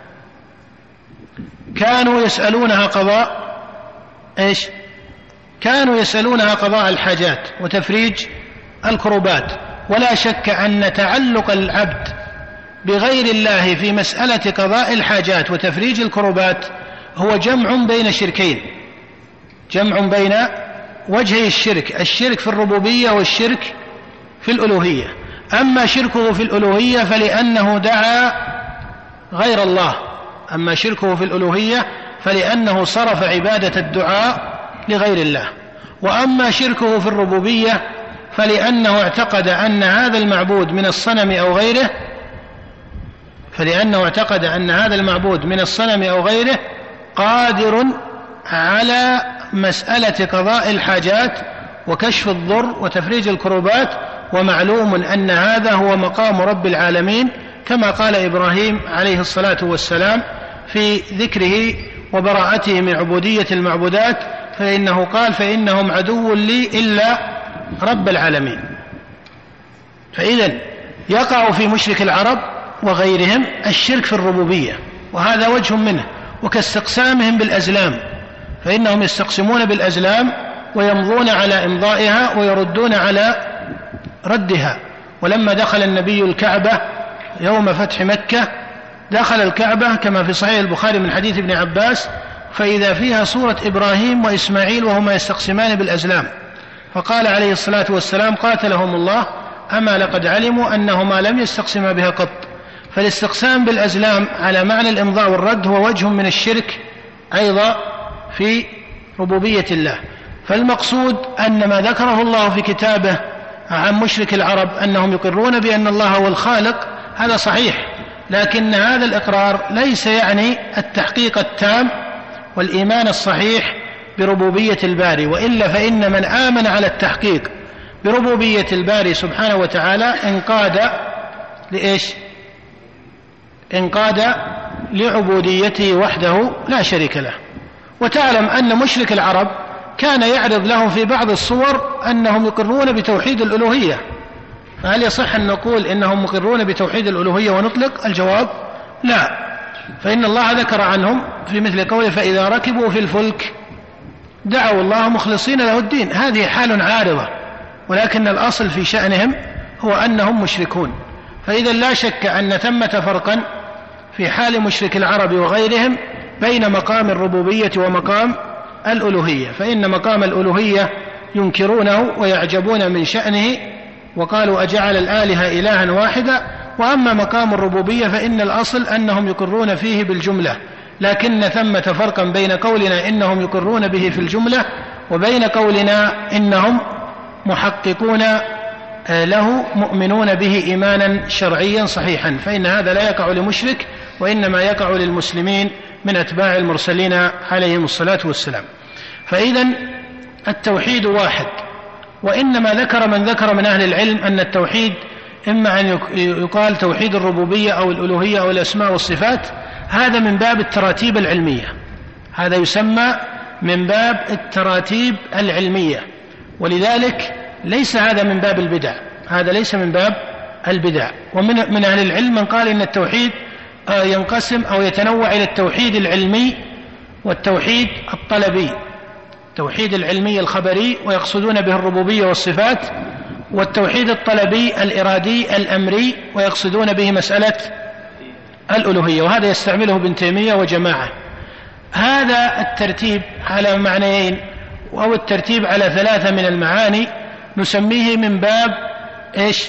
كانوا يسألونها قضاء إيش؟ كانوا يسألونها قضاء الحاجات وتفريج الكروبات. ولا شك أن تعلق العبد بغير الله في مسألة قضاء الحاجات وتفريج الكروبات هو جمع بين شركين، جمع بين وجهي الشرك، الشرك في الربوبية والشرك في الألوهية. أما شركه في الألوهية فلأنه دعا غير الله أما شركه في الألوهية فلأنه صرف عبادة الدعاء لغير الله، وأما شركه في الربوبية فلأنه اعتقد أن هذا المعبود من الصنم أو غيره فلأنه اعتقد أن هذا المعبود من الصنم أو غيره قادر على مسألة قضاء الحاجات وكشف الضر وتفريج الكروبات، ومعلوم أن هذا هو مقام رب العالمين، كما قال إبراهيم عليه الصلاة والسلام في ذكره وبراءته من عبودية المعبودات، فإنه قال فإنهم عدو لي إلا رب العالمين. فإذا يقع في مشرك العرب وغيرهم الشرك في الربوبية، وهذا وجه منه، وكاستقسامهم بالأزلام، فإنهم يستقسمون بالأزلام ويمضون على إمضائها ويردون على ردها. ولما دخل النبي الكعبة يوم فتح مكة دخل الكعبة كما في صحيح البخاري من حديث ابن عباس فإذا فيها صورة إبراهيم وإسماعيل وهما يستقسمان بالأزلام، فقال عليه الصلاة والسلام قاتلهم الله أما لقد علموا أنهما لم يستقسما بها قط. فالاستقسام بالأزلام على معنى الإمضاء والرد هو وجه من الشرك أيضا في ربوبية الله. فالمقصود أن ما ذكره الله في كتابه عن مشرك العرب أنهم يقرون بأن الله هو الخالق، هذا صحيح، لكن هذا الإقرار ليس يعني التحقيق التام والإيمان الصحيح بربوبية الباري، وإلا فإن من آمن على التحقيق بربوبية الباري سبحانه وتعالى انقاد لإيش؟ انقاد لعبوديته وحده لا شريك له. وتعلم أن مشرك العرب كان يعرض لهم في بعض الصور أنهم يقرون بتوحيد الألوهية، فهل يصح أن نقول إنهم مقرون بتوحيد الألوهية ونطلق؟ الجواب لا، فإن الله ذكر عنهم في مثل قوله فإذا ركبوا في الفلك دعوا الله مخلصين له الدين. هذه حال عارضة، ولكن الأصل في شأنهم هو أنهم مشركون. فإذا لا شك أن ثمة فرقا في حال مشرك العرب وغيرهم بين مقام الربوبية ومقام الألوهية، فإن مقام الألوهية ينكرونه ويعجبون من شأنه وقالوا أجعل الآلهة إلها واحدا، وأما مقام الربوبية فإن الأصل أنهم يقرون فيه بالجملة، لكن ثمة فرقا بين قولنا إنهم يقرون به في الجملة وبين قولنا إنهم محققون له مؤمنون به إيمانا شرعيا صحيحا، فإن هذا لا يقع لمشرك وإنما يقع للمسلمين من أتباع المرسلين عليهم الصلاة والسلام. فإذا التوحيد واحد، وإنما ذكر من ذكر من أهل العلم أن التوحيد إما أن يقال توحيد الربوبية أو الألوهية أو الأسماء والصفات، هذا من باب التراتيب العلمية، هذا يسمى من باب التراتيب العلمية، ولذلك ليس هذا من باب البدع، هذا ليس من باب البدع. ومن من أهل العلم من قال إن التوحيد ينقسم أو يتنوع إلى التوحيد العلمي والتوحيد الطلبي، التوحيد العلمي الخبري ويقصدون به الربوبية والصفات، والتوحيد الطلبي الإرادي الأمري ويقصدون به مسألة الألوهية، وهذا يستعمله ابن تيمية وجماعة. هذا الترتيب على معنيين أو الترتيب على ثلاثة من المعاني نسميه من باب إيش؟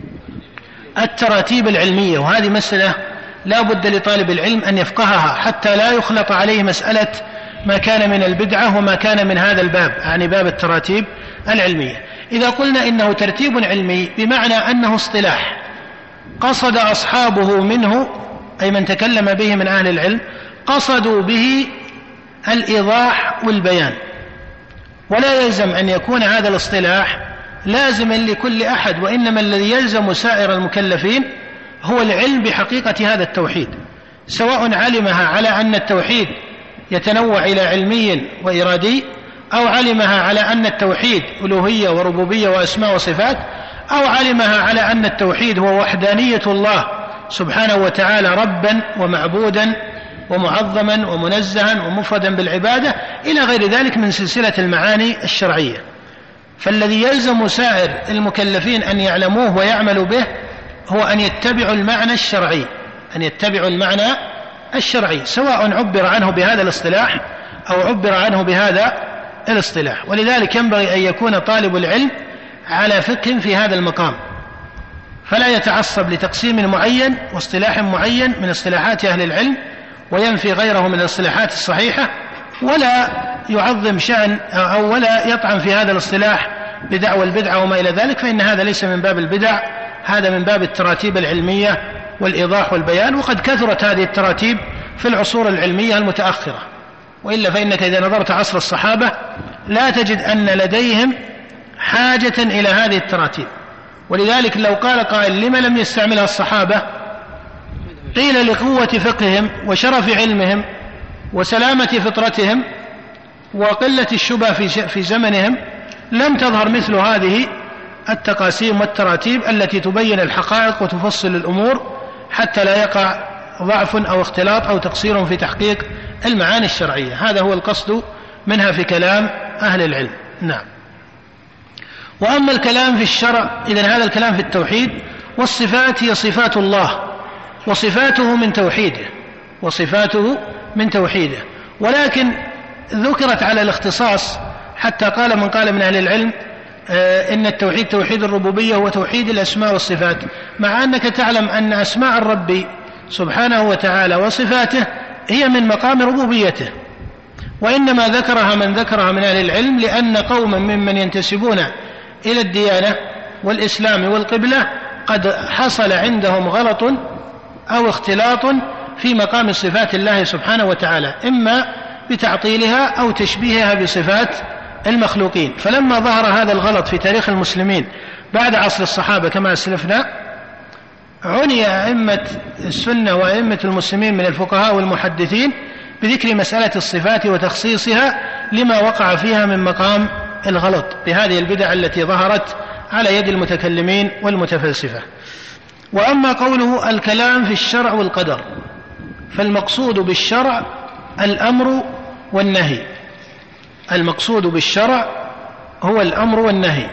التراتيب العلمية، وهذه مسألة لا بد لطالب العلم أن يفقهها حتى لا يخلط عليه مسألة ما كان من البدعة وما كان من هذا الباب، يعني باب التراتيب العلمية. إذا قلنا إنه ترتيب علمي بمعنى أنه اصطلاح قصد أصحابه منه، أي من تكلم به من أهل العلم، قصدوا به الإيضاح والبيان، ولا يلزم أن يكون هذا الاصطلاح لازما لكل أحد، وإنما الذي يلزم سائر المكلفين هو العلم بحقيقة هذا التوحيد، سواء علمها على أن التوحيد يتنوع إلى علمي وإرادي، أو علمها على أن التوحيد ألوهية وربوبية وأسماء وصفات، أو علمها على أن التوحيد هو وحدانية الله سبحانه وتعالى ربا ومعبودا ومعظما ومنزها ومفردا بالعبادة إلى غير ذلك من سلسلة المعاني الشرعية. فالذي يلزم سائر المكلفين أن يعلموه ويعملوا به هو أن يتبعوا المعنى الشرعي، أن يتبعوا المعنى الشرعي، سواء عبر عنه بهذا الاصطلاح أو عبر عنه بهذا الاصطلاح. ولذلك ينبغي أن يكون طالب العلم على فقه في هذا المقام، فلا يتعصب لتقسيم معين واصطلاح معين من اصطلاحات أهل العلم، وينفي غيره من الاصطلاحات الصحيحة، ولا يعظم شأن أو ولا يطعن في هذا الاصطلاح بدعوى البدعة وما إلى ذلك، فإن هذا ليس من باب البدع، هذا من باب التراتيب العلمية والإيضاح والبيان. وقد كثرت هذه التراتيب في العصور العلمية المتأخرة، وإلا فإنك إذا نظرت عصر الصحابة لا تجد أن لديهم حاجة إلى هذه التراتيب. ولذلك لو قال قائل لما لم يستعملها الصحابة، قيل لقوة فقههم وشرف علمهم وسلامة فطرتهم وقلة الشبه في زمنهم، لم تظهر مثل هذه التقاسيم والتراتيب التي تبين الحقائق وتفصل الأمور حتى لا يقع ضعف أو اختلاط أو تقصير في تحقيق المعاني الشرعية. هذا هو القصد منها في كلام أهل العلم. نعم. وأما الكلام في الشرع، إذن هذا الكلام في التوحيد، والصفات هي صفات الله وصفاته من توحيده وصفاته من توحيده ولكن ذكرت على الاختصاص، حتى قال من قال من أهل العلم آه إن التوحيد توحيد الربوبية وتوحيد الأسماء والصفات، مع أنك تعلم أن أسماء الرب سبحانه وتعالى وصفاته هي من مقام ربوبيته، وإنما ذكرها من ذكرها من أهل العلم لأن قوما ممن ينتسبون إلى الديانة والإسلام والقبلة قد حصل عندهم غلط أو اختلاط في مقام صفات الله سبحانه وتعالى، إما بتعطيلها أو تشبيهها بصفات المخلوقين. فلما ظهر هذا الغلط في تاريخ المسلمين بعد عصر الصحابة كما أسلفنا، عني أئمة السنة وأئمة المسلمين من الفقهاء والمحدثين بذكر مسألة الصفات وتخصيصها لما وقع فيها من مقام الغلط بهذه البدع التي ظهرت على يد المتكلمين والمتفلسفة. وأما قوله الكلام في الشرع والقدر، فالمقصود بالشرع الأمر والنهي، المقصود بالشرع هو الأمر والنهي.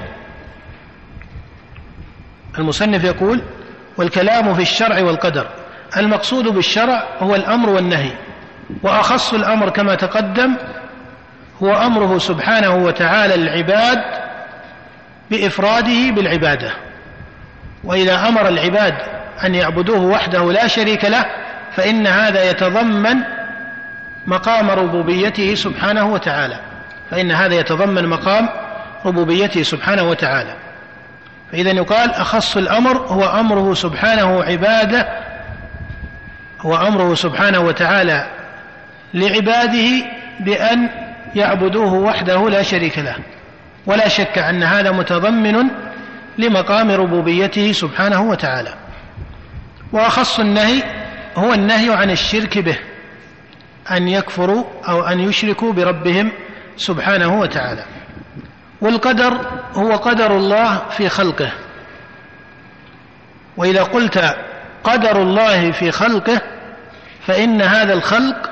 المصنف يقول والكلام في الشرع والقدر، المقصود بالشرع هو الأمر والنهي، وأخص الأمر كما تقدم هو أمره سبحانه وتعالى العباد بإفراده بالعبادة. وإذا أمر العباد أن يعبدوه وحده لا شريك له فإن هذا يتضمن مقام ربوبيته سبحانه وتعالى، فإن هذا يتضمن مقام ربوبيته سبحانه وتعالى. فإذا يقال أخص الأمر هو أمره سبحانه عباده، هو أمره سبحانه وتعالى لعباده بأن يعبدوه وحده لا شريك له، ولا شك أن هذا متضمن لمقام ربوبيته سبحانه وتعالى. وأخص النهي هو النهي عن الشرك به، أن يكفروا أو أن يشركوا بربهم سبحانه وتعالى. والقدر هو قدر الله في خلقه، وإذا قلت قدر الله في خلقه فإن هذا الخلق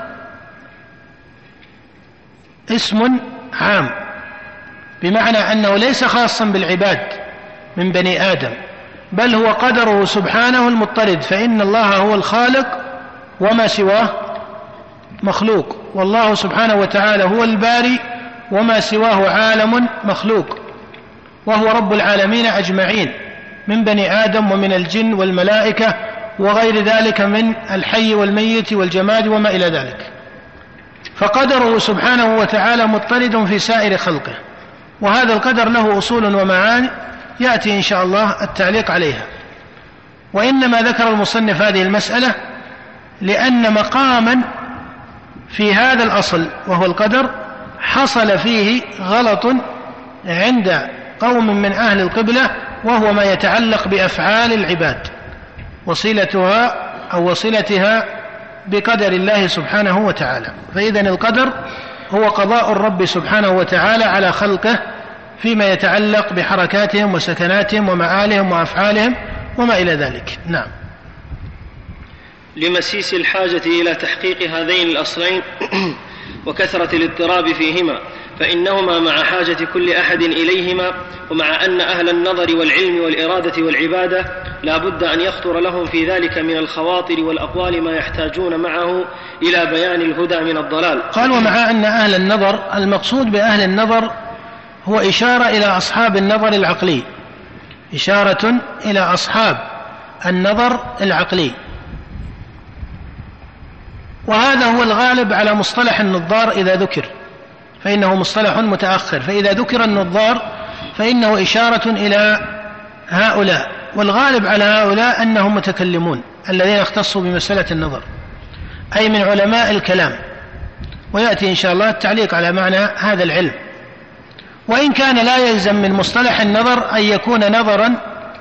اسم عام، بمعنى أنه ليس خاصا بالعباد من بني آدم، بل هو قدره سبحانه المضطرد، فإن الله هو الخالق وما سواه مخلوق، والله سبحانه وتعالى هو الباري وما سواه عالم مخلوق، وهو رب العالمين أجمعين من بني آدم ومن الجن والملائكة وغير ذلك من الحي والميت والجماد وما إلى ذلك. فقدره سبحانه وتعالى مضطرد في سائر خلقه، وهذا القدر له أصول ومعاني يأتي إن شاء الله التعليق عليها. وإنما ذكر المصنف هذه المسألة لأن مقاما في هذا الأصل وهو القدر حصل فيه غلط عند قوم من أهل القبلة، وهو ما يتعلق بأفعال العباد وصلتها أو وصلتها بقدر الله سبحانه وتعالى. فإذن القدر هو قضاء الرب سبحانه وتعالى على خلقه فيما يتعلق بحركاتهم وسكناتهم ومآلهم وأفعالهم وما إلى ذلك. نعم. لمسيس الحاجة إلى تحقيق هذين الأصلين وكثرة الاضطراب فيهما، فإنهما مع حاجة كل أحد إليهما، ومع أن أهل النظر والعلم والإرادة والعبادة لا بد أن يخطر لهم في ذلك من الخواطر والأقوال ما يحتاجون معه إلى بيان الهدى من الضلال. قال ومع أن أهل النظر، المقصود بأهل النظر هو إشارة إلى أصحاب النظر العقلي، إشارة إلى أصحاب النظر العقلي. وهذا هو الغالب على مصطلح النظار إذا ذكر، فإنه مصطلح متأخر، فإذا ذكر النظار فإنه إشارة إلى هؤلاء، والغالب على هؤلاء أنهم متكلمون الذين اختصوا بمسألة النظر، أي من علماء الكلام. ويأتي إن شاء الله التعليق على معنى هذا العلم. وإن كان لا يلزم من مصطلح النظر أن يكون نظرا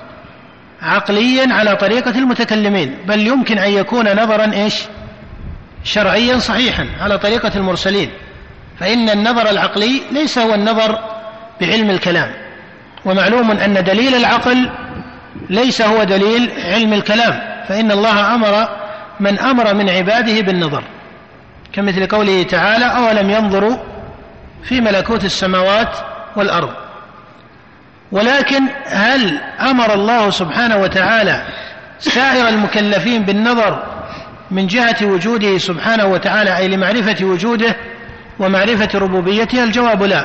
عقليا على طريقة المتكلمين، بل يمكن أن يكون نظرا إيش؟ شرعيا صحيحا على طريقة المرسلين، فإن النظر العقلي ليس هو النظر بعلم الكلام، ومعلوم أن دليل العقل ليس هو دليل علم الكلام، فإن الله أمر من أمر من عباده بالنظر، كمثل قوله تعالى: أولم ينظروا في ملكوت السماوات والأرض. ولكن هل أمر الله سبحانه وتعالى سائر المكلفين بالنظر من جهة وجوده سبحانه وتعالى، أي لمعرفة وجوده ومعرفة ربوبيته؟ الجواب لا،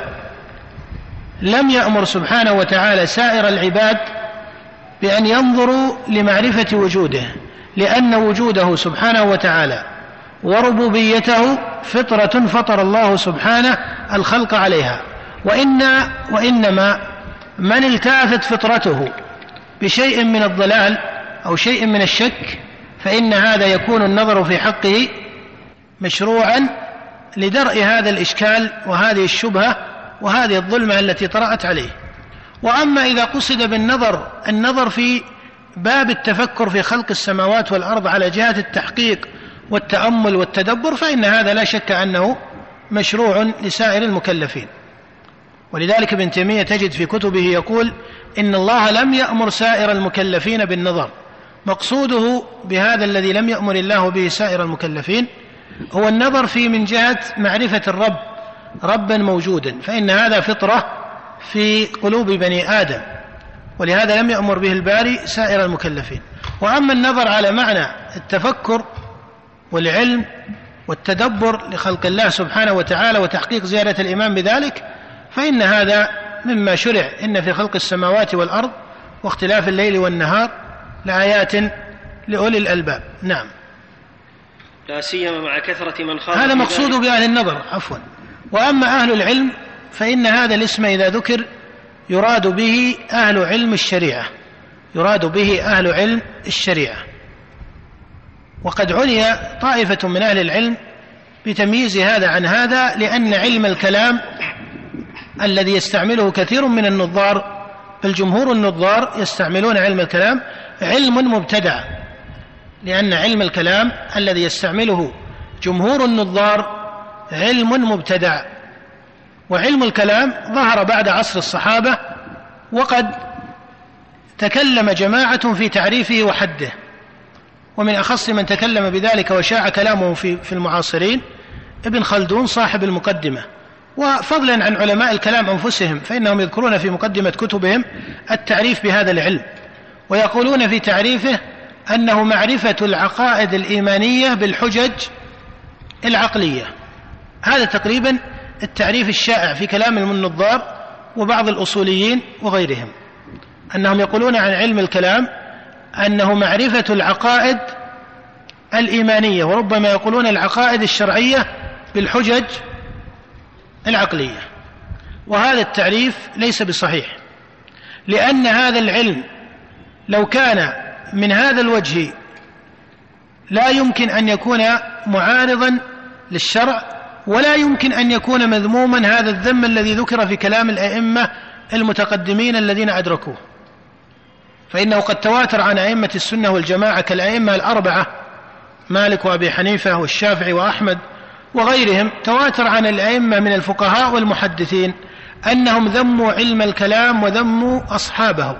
لم يأمر سبحانه وتعالى سائر العباد بأن ينظروا لمعرفة وجوده، لأن وجوده سبحانه وتعالى وربوبيته فطرة فطر الله سبحانه الخلق عليها، وإن وإنما من التافت فطرته بشيء من الضلال أو شيء من الشك فإن هذا يكون النظر في حقه مشروعا لدرء هذا الإشكال وهذه الشبهة وهذه الظلمة التي طرأت عليه. وأما إذا قصد بالنظر النظر في باب التفكر في خلق السماوات والأرض على جهة التحقيق والتأمل والتدبر، فإن هذا لا شك أنه مشروع لسائر المكلفين. ولذلك ابن تيمية تجد في كتبه يقول: إن الله لم يأمر سائر المكلفين بالنظر. مقصوده بهذا الذي لم يأمر الله به سائر المكلفين هو النظر في من جهة معرفة الرب ربا موجودا، فإن هذا فطرة في قلوب بني آدم، ولهذا لم يأمر به الباري سائر المكلفين. وأما النظر على معنى التفكر والعلم والتدبر لخلق الله سبحانه وتعالى وتحقيق زيادة الإيمان بذلك، فإن هذا مما شرع. إن في خلق السماوات والأرض واختلاف الليل والنهار لآيات لأولي الألباب. نعم، لا سيما مع كثرة من خاض. هذا مقصود بأهل النظر عفوا. وأما أهل العلم فإن هذا الاسم إذا ذكر يراد به أهل علم الشريعة، يراد به أهل علم الشريعة. وقد عني طائفة من أهل العلم بتمييز هذا عن هذا، لأن علم الكلام الذي يستعمله كثير من النظار، بل جمهور النظار يستعملون علم الكلام، علم مبتدع، لأن علم الكلام الذي يستعمله جمهور النظار علم مبتدع. وعلم الكلام ظهر بعد عصر الصحابة، وقد تكلم جماعة في تعريفه وحده، ومن أخص من تكلم بذلك وشاع كلامه في في المعاصرين ابن خلدون صاحب المقدمة. وفضلا عن علماء الكلام أنفسهم فإنهم يذكرون في مقدمة كتبهم التعريف بهذا العلم، ويقولون في تعريفه أنه معرفة العقائد الإيمانية بالحجج العقلية. هذا تقريبا التعريف الشائع في كلام النظار وبعض الأصوليين وغيرهم، أنهم يقولون عن علم الكلام أنه معرفة العقائد الإيمانية، وربما يقولون العقائد الشرعية بالحجج العقلية. وهذا التعريف ليس بصحيح، لأن هذا العلم لو كان من هذا الوجه لا يمكن أن يكون معارضا للشرع، ولا يمكن أن يكون مذموما هذا الذم الذي ذكر في كلام الأئمة المتقدمين الذين أدركوه. فإنه قد تواتر عن أئمة السنة والجماعة كالأئمة الأربعة مالك وأبي حنيفة والشافعي وأحمد وغيرهم، تواتر عن الأئمة من الفقهاء والمحدثين أنهم ذموا علم الكلام وذموا أصحابه.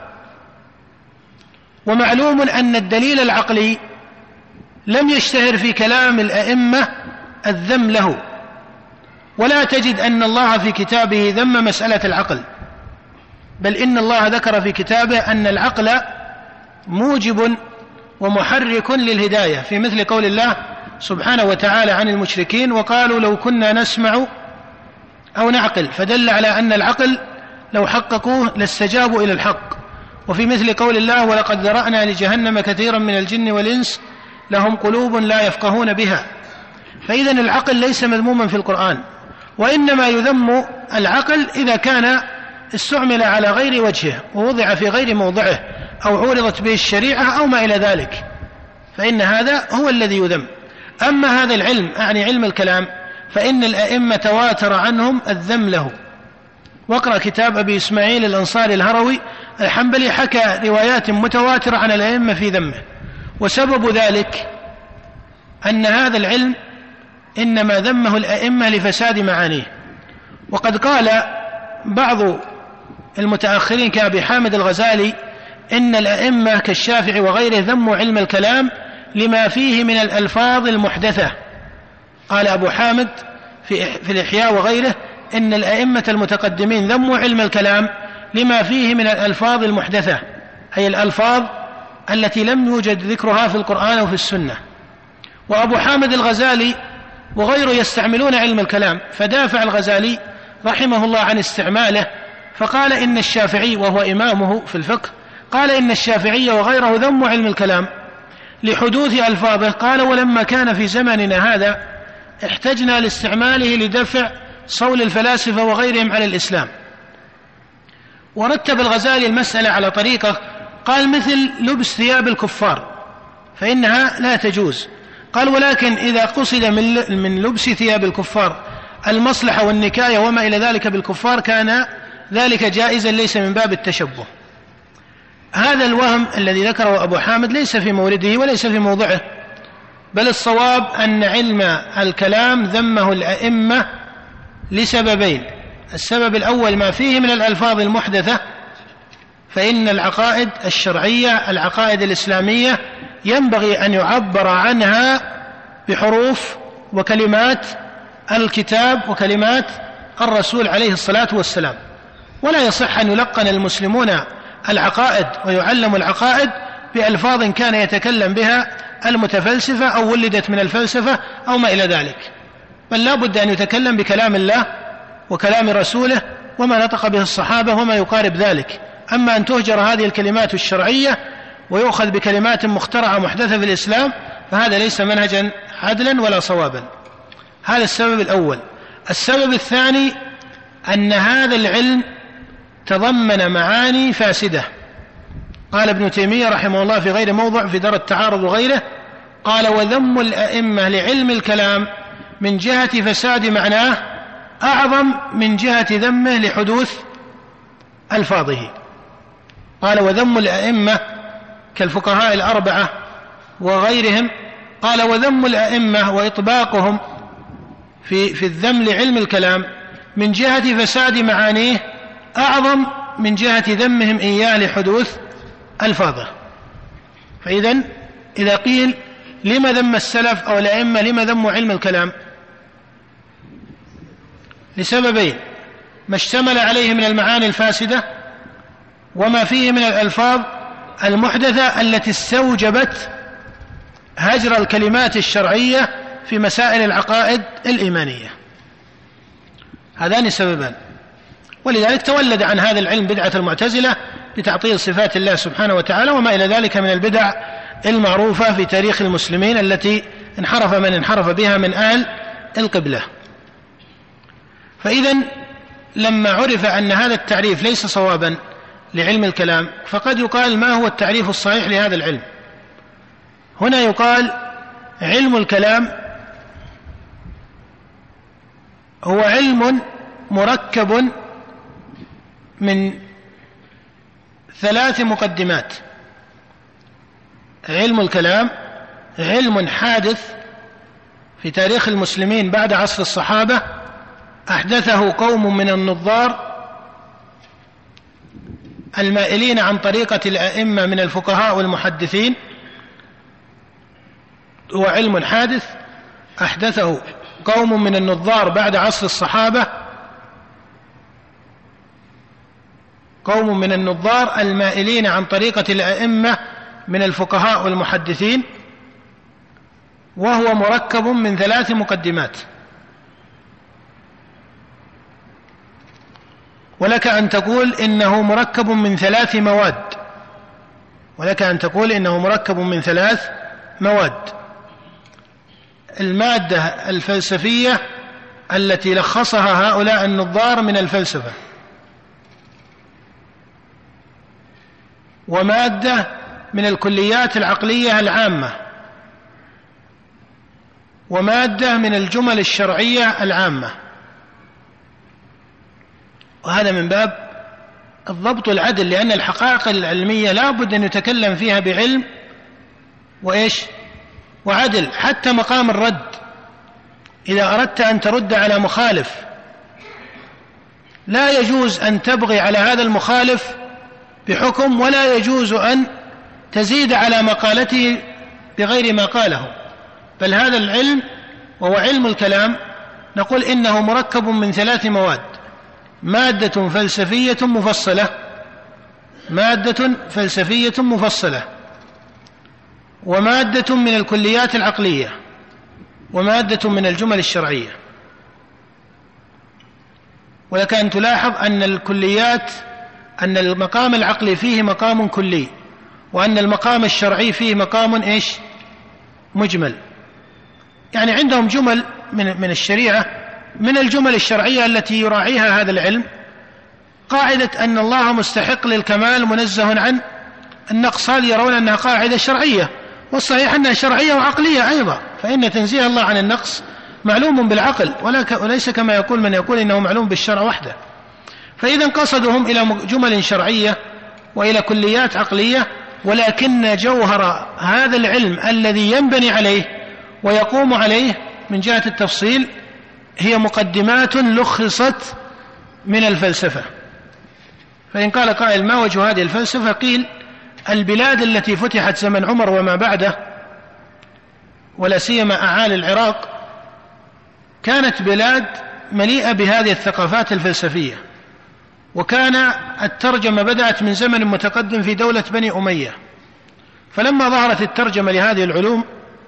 ومعلوم أن الدليل العقلي لم يشتهر في كلام الأئمة الذم له، ولا تجد أن الله في كتابه ذم مسألة العقل، بل إن الله ذكر في كتابه أن العقل موجب ومحرك للهداية، في مثل قول الله سبحانه وتعالى عن المشركين: وقالوا لو كنا نسمع أو نعقل، فدل على أن العقل لو حققوه لاستجابوا إلى الحق. وفي مثل قول الله: ولقد ذرأنا لجهنم كثيرا من الجن والإنس لهم قلوب لا يفقهون بها. فإذا العقل ليس مذموما في القرآن، وإنما يذم العقل إذا كان استعمل على غير وجهه ووضع في غير موضعه أو عورضت به الشريعة أو ما إلى ذلك، فإن هذا هو الذي يذم. أما هذا العلم أعني علم الكلام فإن الأئمة تواتر عنهم الذم له. واقرأ كتاب أبي إسماعيل الأنصاري الهروي الحنبلي، حكى روايات متواترة عن الأئمة في ذمه، وسبب ذلك أن هذا العلم إنما ذمه الأئمة لفساد معانيه. وقد قال بعض المتأخرين كأبي حامد الغزالي إن الأئمة كالشافعي وغيره ذموا علم الكلام لما فيه من الألفاظ المحدثة. قال أبو حامد في الإحياء وغيره إن الأئمة المتقدمين ذموا علم الكلام لما فيه من الألفاظ المحدثة، أي الألفاظ التي لم يوجد ذكرها في القرآن أو في السنة. وأبو حامد الغزالي وغيره يستعملون علم الكلام، فدافع الغزالي رحمه الله عن استعماله، فقال إن الشافعي وهو إمامه في الفقه قال إن الشافعي وغيره ذموا علم الكلام لحدوث ألفاظه. قال ولما كان في زمننا هذا احتجنا لاستعماله لدفع صول الفلاسفة وغيرهم على الإسلام. ورتب الغزالي المسألة على طريقة، قال مثل لبس ثياب الكفار فإنها لا تجوز. قال ولكن إذا قصد من من لبس ثياب الكفار المصلحة والنكاية وما إلى ذلك بالكفار كان ذلك جائزا، ليس من باب التشبه. هذا الوهم الذي ذكره أبو حامد ليس في مورده وليس في موضعه، بل الصواب أن علم الكلام ذمه الأئمة لسببين. السبب الأول ما فيه من الألفاظ المحدثة، فإن العقائد الشرعية العقائد الإسلامية ينبغي أن يعبر عنها بحروف وكلمات الكتاب وكلمات الرسول عليه الصلاة والسلام، ولا يصح أن يلقن المسلمون العقائد ويعلم العقائد بألفاظ كان يتكلم بها المتفلسفة أو ولدت من الفلسفة أو ما إلى ذلك، بل لا بد أن يتكلم بكلام الله وكلام رسوله وما نطق به الصحابة وما يقارب ذلك. أما أن تهجر هذه الكلمات الشرعية ويؤخذ بكلمات مخترعة محدثة في الإسلام فهذا ليس منهجا عدلا ولا صوابا. هذا السبب الأول. السبب الثاني أن هذا العلم تضمن معاني فاسدة. قال ابن تيمية رحمه الله في غير موضع في درء التعارض وغيره، قال وذم الأئمة لعلم الكلام من جهة فساد معناه أعظم من جهة ذمه لحدوث ألفاظه. قال وذم الأئمة كالفقهاء الأربعة وغيرهم، قال وذم الأئمة وإطباقهم في, في الذم لعلم الكلام من جهة فساد معانيه أعظم من جهة ذمهم إياه لحدوث ألفاظه. فإذن إذا قيل لما ذم السلف أو الأئمة لما ذموا علم الكلام، لسببين: ما اشتمل عليه من المعاني الفاسدة وما فيه من الألفاظ المحدثة التي استوجبت هجر الكلمات الشرعية في مسائل العقائد الإيمانية. هذان سببان، ولذلك تولد عن هذا العلم بدعة المعتزلة بتعطيل صفات الله سبحانه وتعالى وما إلى ذلك من البدع المعروفة في تاريخ المسلمين التي انحرف من انحرف بها من أهل القبلة. فإذن لما عرف أن هذا التعريف ليس صوابا لعلم الكلام فقد يقال ما هو التعريف الصحيح لهذا العلم؟ هنا يقال علم الكلام هو علم مركب من ثلاث مقدمات. علم الكلام علم حادث في تاريخ المسلمين بعد عصر الصحابة، أحدثه قوم من النظار المائلين عن طريقة الأئمة من الفقهاء والمحدثين. هو علم حادث أحدثه قوم من النظار بعد عصر الصحابة، قوم من النظار المائلين عن طريقة الأئمة من الفقهاء والمحدثين، وهو مركب من ثلاث مقدمات. ولك أن تقول إنه مركب من ثلاث مواد ولك أن تقول إنه مركب من ثلاث مواد. المادة الفلسفية التي لخصها هؤلاء النظار من الفلسفة، ومادة من الكليات العقلية العامة، ومادة من الجمل الشرعية العامة. وهذا من باب الضبط والعدل، لأن الحقائق العلمية لا بد أن يتكلم فيها بعلم وإيش وعدل. حتى مقام الرد، إذا أردت أن ترد على مخالف لا يجوز أن تبغي على هذا المخالف بحكم، ولا يجوز أن تزيد على مقالته بغير ما قاله، بل هذا العلم وهو علم الكلام نقول إنه مركب من ثلاث مواد: مادة فلسفية مفصلة، مادة فلسفية مفصلة، ومادة من الكليات العقلية، ومادة من الجمل الشرعية. ولك أن تلاحظ أن الكليات أن المقام العقلي فيه مقام كلي، وأن المقام الشرعي فيه مقام إيش مجمل. يعني عندهم جمل من من الشريعة من الجمل الشرعية التي يراعيها هذا العلم قاعدة أن الله مستحق للكمال منزه عن النقص، هذه يرون أنها قاعدة شرعية، والصحيح أنها شرعية وعقلية أيضا، فإن تنزيه الله عن النقص معلوم بالعقل وليس كما يقول من يقول إنه معلوم بالشرع وحده. فإذا قصدهم إلى جمل شرعية وإلى كليات عقلية، ولكن جوهر هذا العلم الذي ينبني عليه ويقوم عليه من جهة التفصيل هي مقدمات لخصت من الفلسفة. فإن قال قائل ما وجه هذه الفلسفة؟ قيل البلاد التي فتحت زمن عمر وما بعده، ولا سيما أعالي العراق، كانت بلاد مليئة بهذه الثقافات الفلسفية، وكان الترجمة بدأت من زمن متقدم في دولة بني أمية. فلما ظهرت الترجمة لهذه العلوم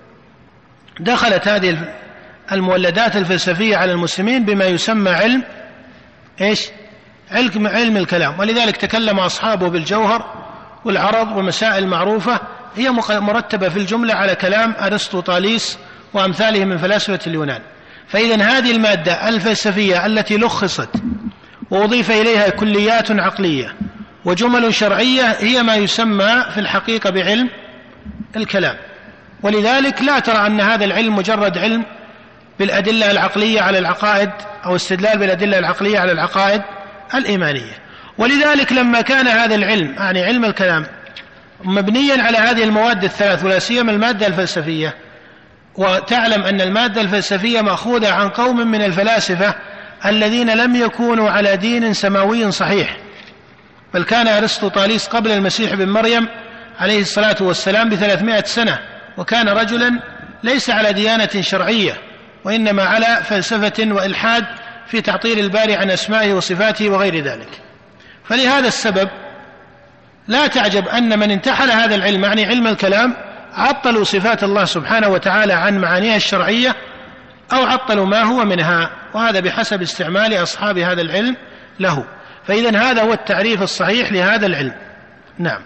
دخلت هذه المولدات الفلسفية على المسلمين بما يسمى علم إيش؟ علم, علم الكلام. ولذلك تكلم أصحابه بالجوهر والعرض ومسائل معروفة هي مرتبة في الجملة على كلام أرسطو طاليس وأمثاله من فلاسفة اليونان. فإذا هذه المادة الفلسفية التي لخصت وأضيف إليها كليات عقلية وجمل شرعية هي ما يسمى في الحقيقة بعلم الكلام. ولذلك لا ترى أن هذا العلم مجرد علم بالأدلة العقلية على العقائد أو استدلال بالأدلة العقلية على العقائد الإيمانية. ولذلك لما كان هذا العلم يعني علم الكلام مبنيا على هذه المواد الثلاث ولا سيما المادة الفلسفية، وتعلم أن المادة الفلسفية مأخوذة عن قوم من الفلاسفة الذين لم يكونوا على دين سماوي صحيح، بل كان أرسطو طاليس قبل المسيح بن مريم عليه الصلاة والسلام بثلاثمائة سنة، وكان رجلا ليس على ديانة شرعية وإنما على فلسفة وإلحاد في تعطيل الباري عن أسمائه وصفاته وغير ذلك. فلهذا السبب لا تعجب أن من انتحل هذا العلم يعني علم الكلام عطلوا صفات الله سبحانه وتعالى عن معانيها الشرعية أو عطلوا ما هو منها، وهذا بحسب استعمال أصحاب هذا العلم له. فإذن هذا هو التعريف الصحيح لهذا العلم. نعم.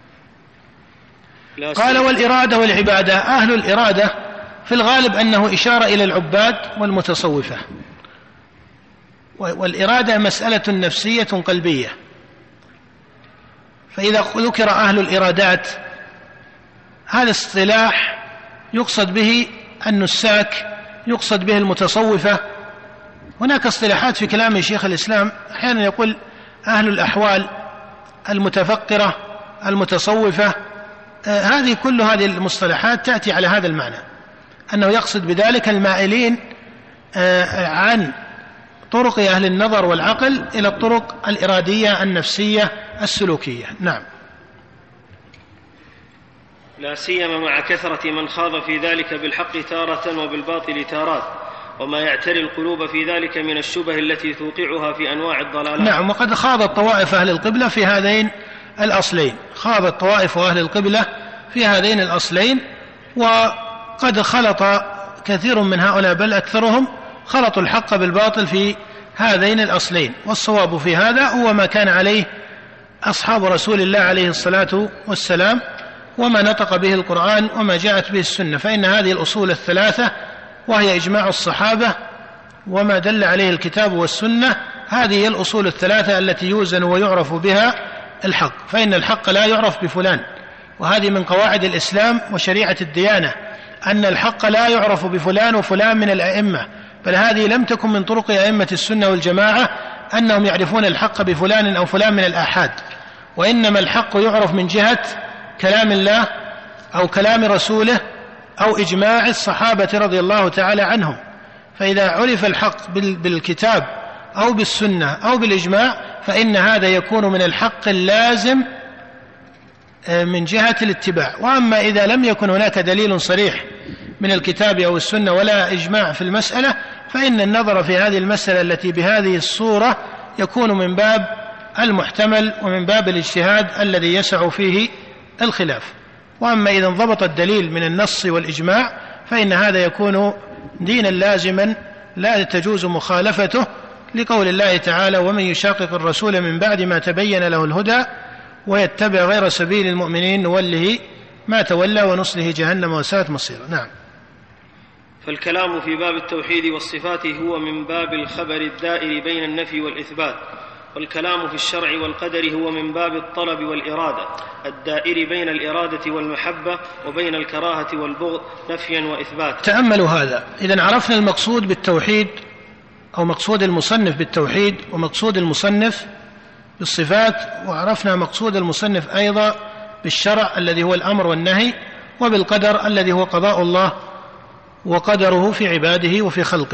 قال والإرادة والعبادة. أهل الإرادة في الغالب أنه إشارة إلى العباد والمتصوفة، والإرادة مسألة نفسية قلبية. فإذا ذكر أهل الإرادات هذا اصطلاح يقصد به النساك، يقصد به المتصوفة. هناك اصطلاحات في كلام شيخ الإسلام أحيانا يقول أهل الأحوال، المتفقرة، المتصوفة. آه هذه كل هذه المصطلحات تأتي على هذا المعنى، أنه يقصد بذلك المائلين آه عن طرق أهل النظر والعقل إلى الطرق الإرادية النفسية السلوكية. نعم. لا سيما مع كثرة من خاض في ذلك بالحق تارة وبالباطل تارات، وما يعتري القلوب في ذلك من الشبه التي توقعها في أنواع الضلالات. نعم. وقد خاضت طوائف أهل القبلة في هذين الأصلين، خاضت طوائف أهل القبلة في هذين الأصلين، وقد خلط كثير من هؤلاء بل أكثرهم خلطوا الحق بالباطل في هذين الأصلين. والصواب في هذا هو ما كان عليه أصحاب رسول الله عليه الصلاة والسلام، وما نطق به القرآن وما جاءت به السنة. فإن هذه الأصول الثلاثة وهي إجماع الصحابة وما دل عليه الكتاب والسنة. هذه هي الأصول الثلاثة التي يوزن ويعرف بها الحق، فإن الحق لا يعرف بفلان، وهذه من قواعد الإسلام وشريعة الديانة، أن الحق لا يعرف بفلان وفلان من الأئمة، بل هذه لم تكن من طرق أئمة السنة والجماعة أنهم يعرفون الحق بفلان أو فلان من الآحاد، وإنما الحق يعرف من جهة كلام الله أو كلام رسوله أو إجماع الصحابة رضي الله تعالى عنهم. فإذا عرف الحق بالكتاب أو بالسنة أو بالإجماع فإن هذا يكون من الحق اللازم من جهة الاتباع. وأما إذا لم يكن هناك دليل صريح من الكتاب أو السنة ولا إجماع في المسألة، فإن النظر في هذه المسألة التي بهذه الصورة يكون من باب المحتمل ومن باب الاجتهاد الذي يسع فيه الخلاف. وأما إذا انضبط الدليل من النص والإجماع فإن هذا يكون دينا لازما لا تجوز مخالفته، لقول الله تعالى: ومن يشاقق الرسول من بعد ما تبين له الهدى ويتبع غير سبيل المؤمنين نوله ما تولى ونصله جهنم وساءت مصيرا. نعم. فالكلام في باب التوحيد والصفات هو من باب الخبر الدائر بين النفي والإثبات، والكلام في الشرع والقدر هو من باب الطلب والإرادة الدائر بين الإرادة والمحبة وبين الكراهة والبغض نفيا وإثبات. تأملوا هذا. إذن عرفنا المقصود بالتوحيد أو مقصود المصنف بالتوحيد ومقصود المصنف بالصفات، وعرفنا مقصود المصنف أيضا بالشرع الذي هو الأمر والنهي، وبالقدر الذي هو قضاء الله وقدره في عباده وفي خلقه.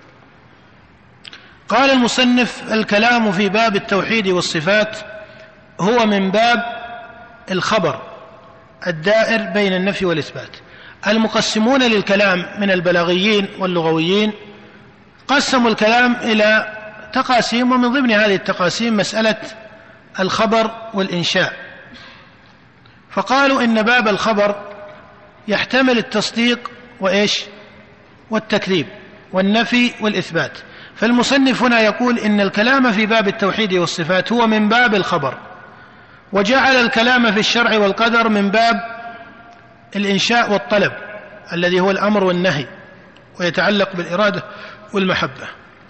قال المصنف: الكلام في باب التوحيد والصفات هو من باب الخبر الدائر بين النفي والإثبات. المقسمون للكلام من البلاغيين واللغويين قسموا الكلام إلى تقاسيم، ومن ضمن هذه التقاسيم مسألة الخبر والإنشاء، فقالوا إن باب الخبر يحتمل التصديق وإيش والتكذيب والنفي والإثبات. فالمصنف هنا يقول إن الكلام في باب التوحيد والصفات هو من باب الخبر، وجعل الكلام في الشرع والقدر من باب الإنشاء والطلب الذي هو الأمر والنهي ويتعلق بالإرادة والمحبة.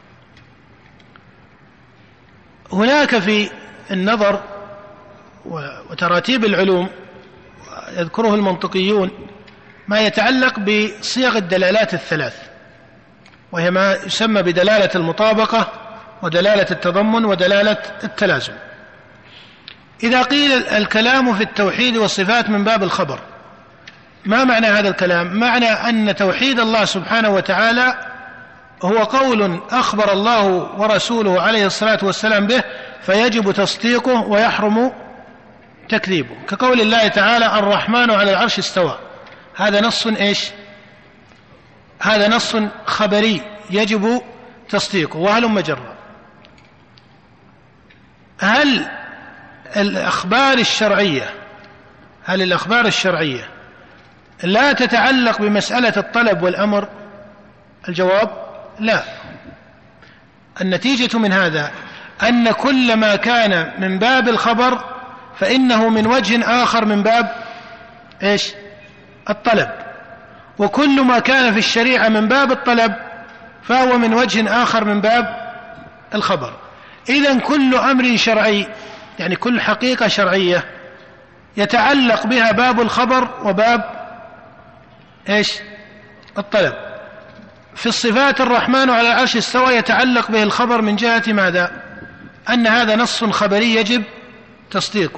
هناك في النظر وتراتيب العلوم يذكره المنطقيون ما يتعلق بصيغ الدلالات الثلاث، وهي ما يسمى بدلالة المطابقة ودلالة التضمن ودلالة التلازم. إذا قيل الكلام في التوحيد والصفات من باب الخبر، ما معنى هذا الكلام؟ معنى أن توحيد الله سبحانه وتعالى هو قول أخبر الله ورسوله عليه الصلاة والسلام به، فيجب تصديقه ويحرم تكذيبه، كقول الله تعالى: الرحمن على العرش استوى. هذا نص إيش؟ هذا نص خبري يجب تصديقه وهلم جرا. هل الأخبار الشرعية هل الأخبار الشرعية لا تتعلق بمسألة الطلب والأمر؟ الجواب: لا. النتيجة من هذا أن كل ما كان من باب الخبر فإنه من وجه آخر من باب إيش؟ الطلب، وكل ما كان في الشريعة من باب الطلب فهو من وجه آخر من باب الخبر. إذن كل أمر شرعي، يعني كل حقيقة شرعية يتعلق بها باب الخبر وباب إيش؟ الطلب. في الصفات الرحمن على العرش استوى يتعلق به الخبر من جهة ماذا؟ أن هذا نص خبري يجب تصديقه،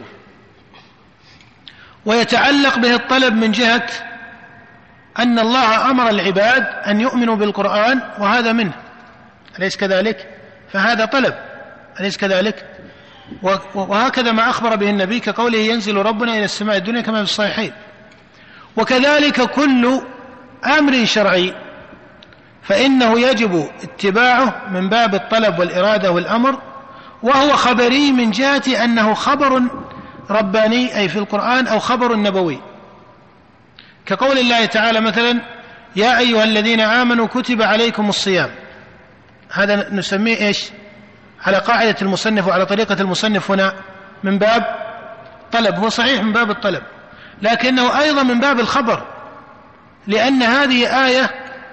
ويتعلق به الطلب من جهة أن الله أمر العباد أن يؤمنوا بالقرآن وهذا منه، أليس كذلك؟ فهذا طلب، أليس كذلك؟ وهكذا ما أخبر به النبي كقوله: ينزل ربنا إلى السماء الدنيا كما في الصحيحين. وكذلك كل أمر شرعي فإنه يجب اتباعه من باب الطلب والإرادة والأمر، وهو خبري من جهة أنه خبر رباني أي في القرآن أو خبر نبوي، كقول الله تعالى مثلا: يا أيها الذين آمنوا كتب عليكم الصيام. هذا نسميه إيش؟ على قاعدة المصنف وعلى طريقة المصنف هنا من باب طلب، هو صحيح من باب الطلب لكنه أيضا من باب الخبر، لأن هذه آية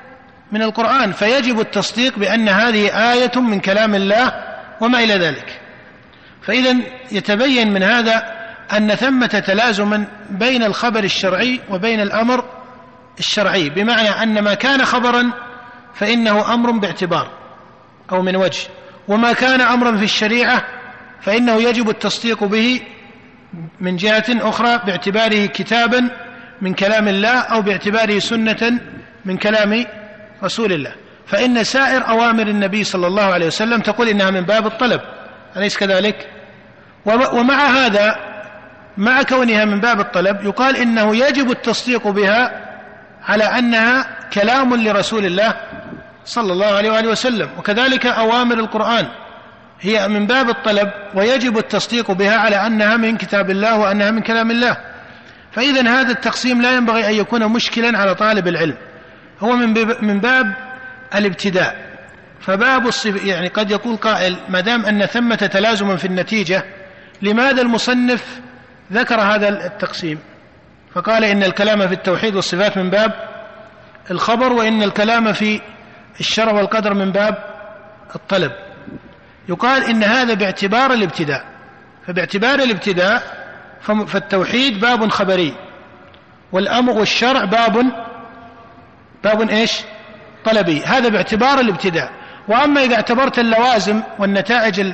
من القرآن، فيجب التصديق بأن هذه آية من كلام الله وما إلى ذلك. فإذا يتبين من هذا أن ثمة تلازما بين الخبر الشرعي وبين الأمر الشرعي، بمعنى أن ما كان خبرا فإنه أمر باعتبار أو من وجه، وما كان أمرا في الشريعة فإنه يجب التصديق به من جهة أخرى باعتباره كتابا من كلام الله أو باعتباره سنة من كلام رسول الله. فإن سائر أوامر النبي صلى الله عليه وسلم تقول إنها من باب الطلب، أليس كذلك؟ ومع هذا، مع كونها من باب الطلب، يقال إنه يجب التصديق بها على أنها كلام لرسول الله صلى الله عليه وآله وسلم. وكذلك أوامر القرآن هي من باب الطلب ويجب التصديق بها على أنها من كتاب الله وأنها من كلام الله. فإذن هذا التقسيم لا ينبغي أن يكون مشكلا على طالب العلم، هو من باب الابتداء. فباب الصف يعني قد يقول قائل ما دام أن ثمة تلازما في النتيجة، لماذا المصنف ذكر هذا التقسيم فقال إن الكلام في التوحيد والصفات من باب الخبر، وإن الكلام في الشرع والقدر من باب الطلب؟ يقال إن هذا باعتبار الابتداء، فباعتبار الابتداء فالتوحيد باب خبري، والأمر والشرع باب باب إيش؟ طلبي. هذا باعتبار الابتداء. وأما إذا اعتبرت اللوازم والنتائج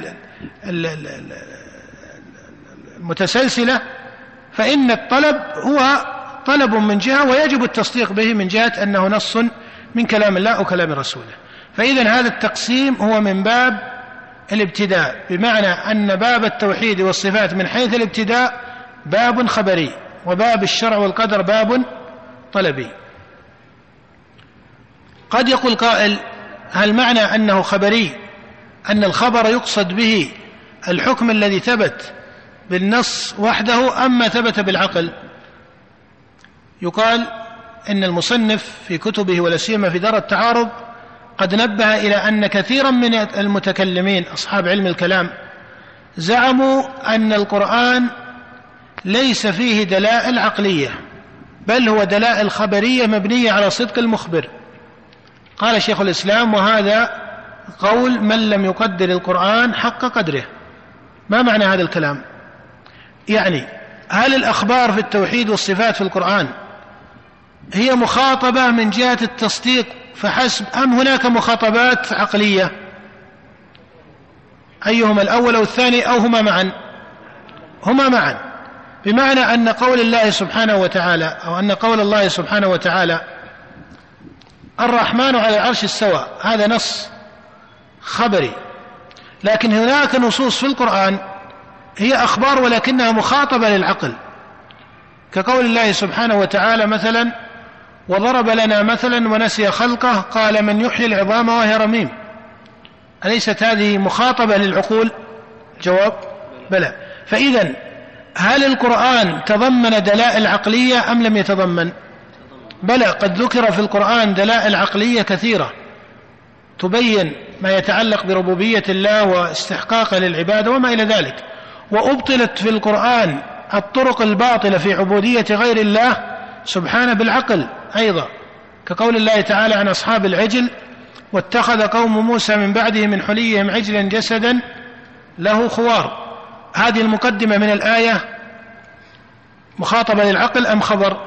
المتسلسلة فإن الطلب هو طلب من جهة ويجب التصديق به من جهة أنه نص من كلام الله أو كلام رسوله. فإذن هذا التقسيم هو من باب الابتداء، بمعنى أن باب التوحيد والصفات من حيث الابتداء باب خبري، وباب الشرع والقدر باب طلبي. قد يقول قائل هل معنى أنه خبري أن الخبر يقصد به الحكم الذي ثبت بالنص وحده أم ما ثبت بالعقل؟ يقال إن المصنف في كتبه ولا سيما في دار التعارض قد نبه إلى أن كثيرا من المتكلمين أصحاب علم الكلام زعموا أن القرآن ليس فيه دلائل عقلية، بل هو دلائل خبرية مبنية على صدق المخبر. قال شيخ الإسلام وهذا قول من لم يقدر القرآن حق قدره. ما معنى هذا الكلام؟ يعني هل الأخبار في التوحيد والصفات في القرآن هي مخاطبة من جهة التصديق فحسب، أم هناك مخاطبات عقلية؟ أيهما الأول أو الثاني أو هما معا؟ هما معا، بمعنى أن قول الله سبحانه وتعالى أو أن قول الله سبحانه وتعالى الرحمن على العرش استوى، هذا نص خبري، لكن هناك نصوص في القرآن هي أخبار ولكنها مخاطبة للعقل، كقول الله سبحانه وتعالى مثلا وضرب لنا مثلا ونسي خلقه قال من يحيي العظام وهي رميم. أليست هذه مخاطبة للعقول؟ جواب بلى. فإذا هل القرآن تضمن دلائل عقلية أم لم يتضمن؟ بلى، قد ذكر في القرآن دلائل عقلية كثيرة تبين ما يتعلق بربوبية الله واستحقاقه للعبادة وما إلى ذلك، وأبطلت في القرآن الطرق الباطلة في عبودية غير الله سبحانه بالعقل أيضا، كقول الله تعالى عن أصحاب العجل واتخذ قوم موسى من بعده من حليهم عجلا جسدا له خوار. هذه المقدمة من الآية مخاطبة للعقل أم خبر؟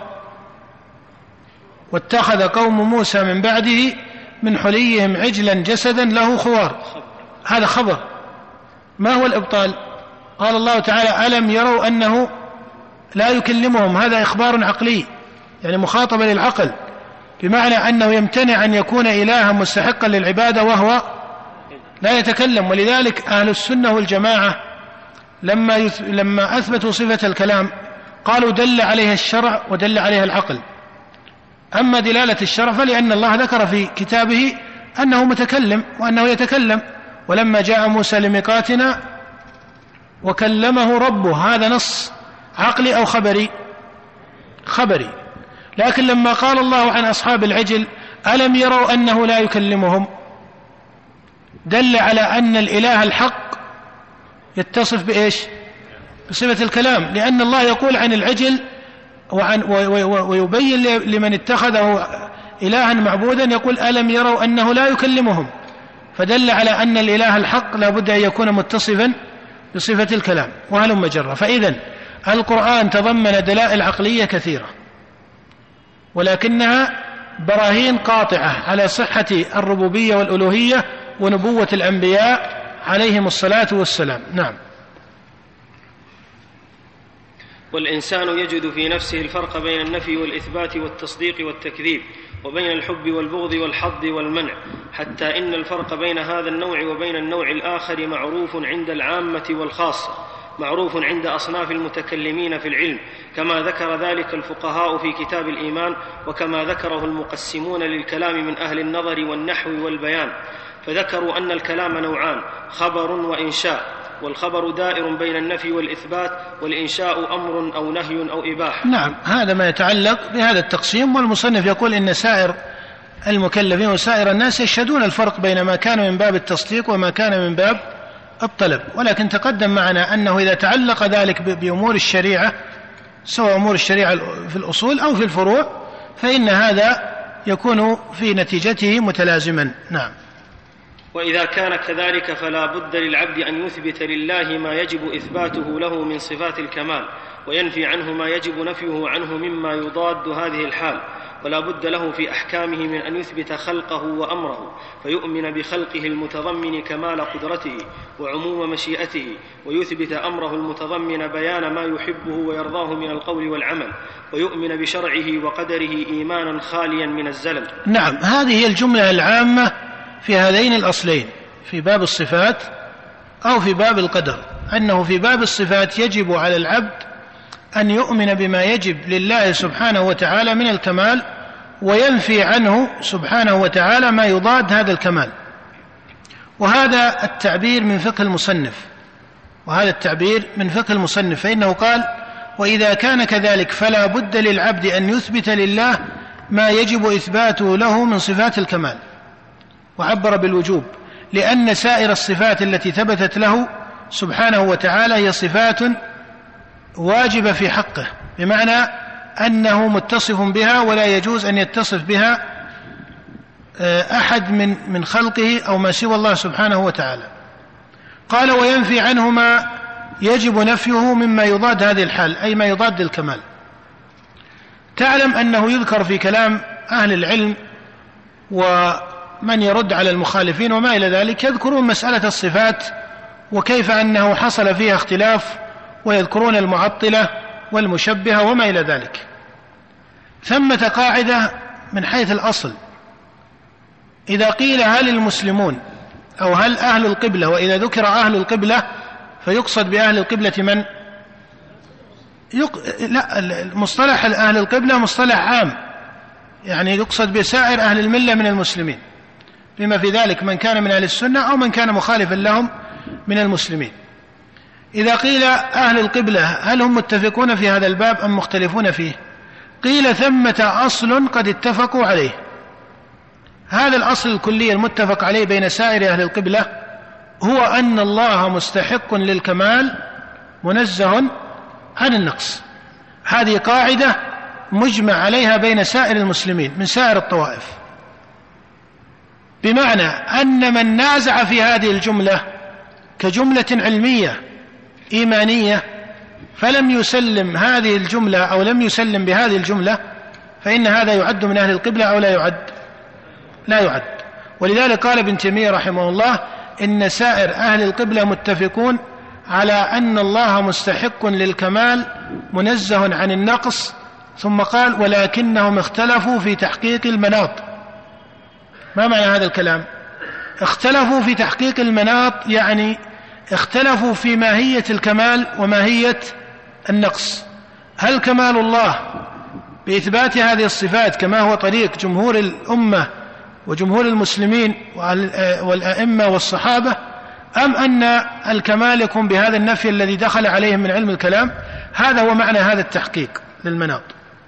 واتخذ قوم موسى من بعده من حليهم عجلا جسدا له خوار، هذا خبر. ما هو الإبطال؟ قال الله تعالى ألم يروا أنه لا يكلمهم، هذا إخبار عقلي يعني مخاطبة للعقل، بمعنى أنه يمتنع أن يكون إلها مستحقا للعبادة وهو لا يتكلم. ولذلك أهل السنة والجماعة لما, يث... لما أثبتوا صفة الكلام قالوا دل عليها الشرع ودل عليها العقل. أما دلالة الشرع فلأن الله ذكر في كتابه أنه متكلم وأنه يتكلم، ولما جاء موسى لميقاتنا وكلمه ربه، هذا نص عقلي أو خبري؟ خبري. لكن لما قال الله عن أصحاب العجل ألم يروا أنه لا يكلمهم، دل على أن الإله الحق يتصف بإيش؟ بصفة الكلام، لأن الله يقول عن العجل وعن ويبين لمن اتخذه إلها معبودا يقول ألم يروا أنه لا يكلمهم، فدل على أن الإله الحق لا بد أن يكون متصفا بصفة الكلام وهلم جرا. فإذن القرآن تضمن دلائل عقلية كثيرة، ولكنها براهين قاطعة على صحة الربوبية والألوهية ونبوة الأنبياء عليهم الصلاة والسلام. نعم. والإنسان يجد في نفسه الفرق بين النفي والإثبات والتصديق والتكذيب، وبين الحب والبغض والحظ والمنع، حتى إن الفرق بين هذا النوع وبين النوع الآخر معروف عند العامة والخاصة، معروف عند أصناف المتكلمين في العلم، كما ذكر ذلك الفقهاء في كتاب الإيمان، وكما ذكره المقسمون للكلام من أهل النظر والنحو والبيان. فذكروا أن الكلام نوعان: خبر وإنشاء، والخبر دائر بين النفي والإثبات، والإنشاء أمر أو نهي أو إباحة. نعم، هذا ما يتعلق بهذا التقسيم. والمصنف يقول إن سائر المكلفين وسائر الناس يشهدون الفرق بين ما كان من باب التصديق وما كان من باب الطلب، ولكن تقدم معنا أنه إذا تعلق ذلك بأمور الشريعة، سواء أمور الشريعة في الأصول أو في الفروع، فإن هذا يكون في نتيجته متلازما. نعم. وإذا كان كذلك فلا بد للعبد أن يثبت لله ما يجب إثباته له من صفات الكمال، وينفي عنه ما يجب نفيه عنه مما يضاد هذه الحال. ولا بد له في أحكامه من أن يثبت خلقه وأمره، فيؤمن بخلقه المتضمن كمال قدرته وعموم مشيئته، ويثبت أمره المتضمن بيان ما يحبه ويرضاه من القول والعمل، ويؤمن بشرعه وقدره إيمانا خاليا من الزلل. نعم، هذه هي الجملة العامة في هذين الأصلين، في باب الصفات أو في باب القدر، أنه في باب الصفات يجب على العبد أن يؤمن بما يجب لله سبحانه وتعالى من الكمال، وينفي عنه سبحانه وتعالى ما يضاد هذا الكمال. وهذا التعبير من فقه المصنف، وهذا التعبير من فقه المصنف، فإنه قال: وإذا كان كذلك فلا بد للعبد أن يثبت لله ما يجب إثباته له من صفات الكمال، وعبر بالوجوب، لأن سائر الصفات التي ثبتت له سبحانه وتعالى هي صفات واجبة في حقه، بمعنى أنه متصف بها ولا يجوز أن يتصف بها أحد من من خلقه أو ما سوى الله سبحانه وتعالى. قال: وينفي عنه ما يجب نفيه مما يضاد هذه الحال، أي ما يضاد الكمال. تعلم أنه يذكر في كلام أهل العلم ومن يرد على المخالفين وما إلى ذلك، يذكرون مسألة الصفات وكيف أنه حصل فيها اختلاف، ويذكرون المعطلة والمشبهة وما إلى ذلك. ثمة قاعدة من حيث الأصل: إذا قيل هل المسلمون أو هل أهل القبلة، وإذا ذكر أهل القبلة فيقصد بأهل القبلة من؟ يق... لا، مصطلح أهل القبلة مصطلح عام، يعني يقصد بسائر أهل الملة من المسلمين، بما في ذلك من كان من أهل السنة أو من كان مخالفا لهم من المسلمين. إذا قيل أهل القبلة هل هم متفقون في هذا الباب أم مختلفون فيه؟ قيل ثمة أصل قد اتفقوا عليه. هذا الأصل الكلي المتفق عليه بين سائر أهل القبلة هو أن الله مستحق للكمال منزه عن النقص. هذه قاعدة مجمع عليها بين سائر المسلمين من سائر الطوائف، بمعنى أن من نازع في هذه الجملة كجملة علمية إيمانية فلم يسلم هذه الجملة أو لم يسلم بهذه الجملة، فإن هذا يعد من أهل القبلة أو لا يعد؟ لا يعد. ولذلك قال ابن تيمية رحمه الله: إن سائر أهل القبلة متفقون على أن الله مستحق للكمال منزه عن النقص. ثم قال: ولكنهم اختلفوا في تحقيق المناط. ما معنى هذا الكلام؟ اختلفوا في تحقيق المناط، يعني اختلفوا في ماهية الكمال وماهية النقص. هل كمال الله بإثبات هذه الصفات كما هو طريق جمهور الأمة وجمهور المسلمين والأئمة والصحابة، أم أن الكمال يكون بهذا النفي الذي دخل عليهم من علم الكلام؟ هذا هو معنى هذا التحقيق للمناط.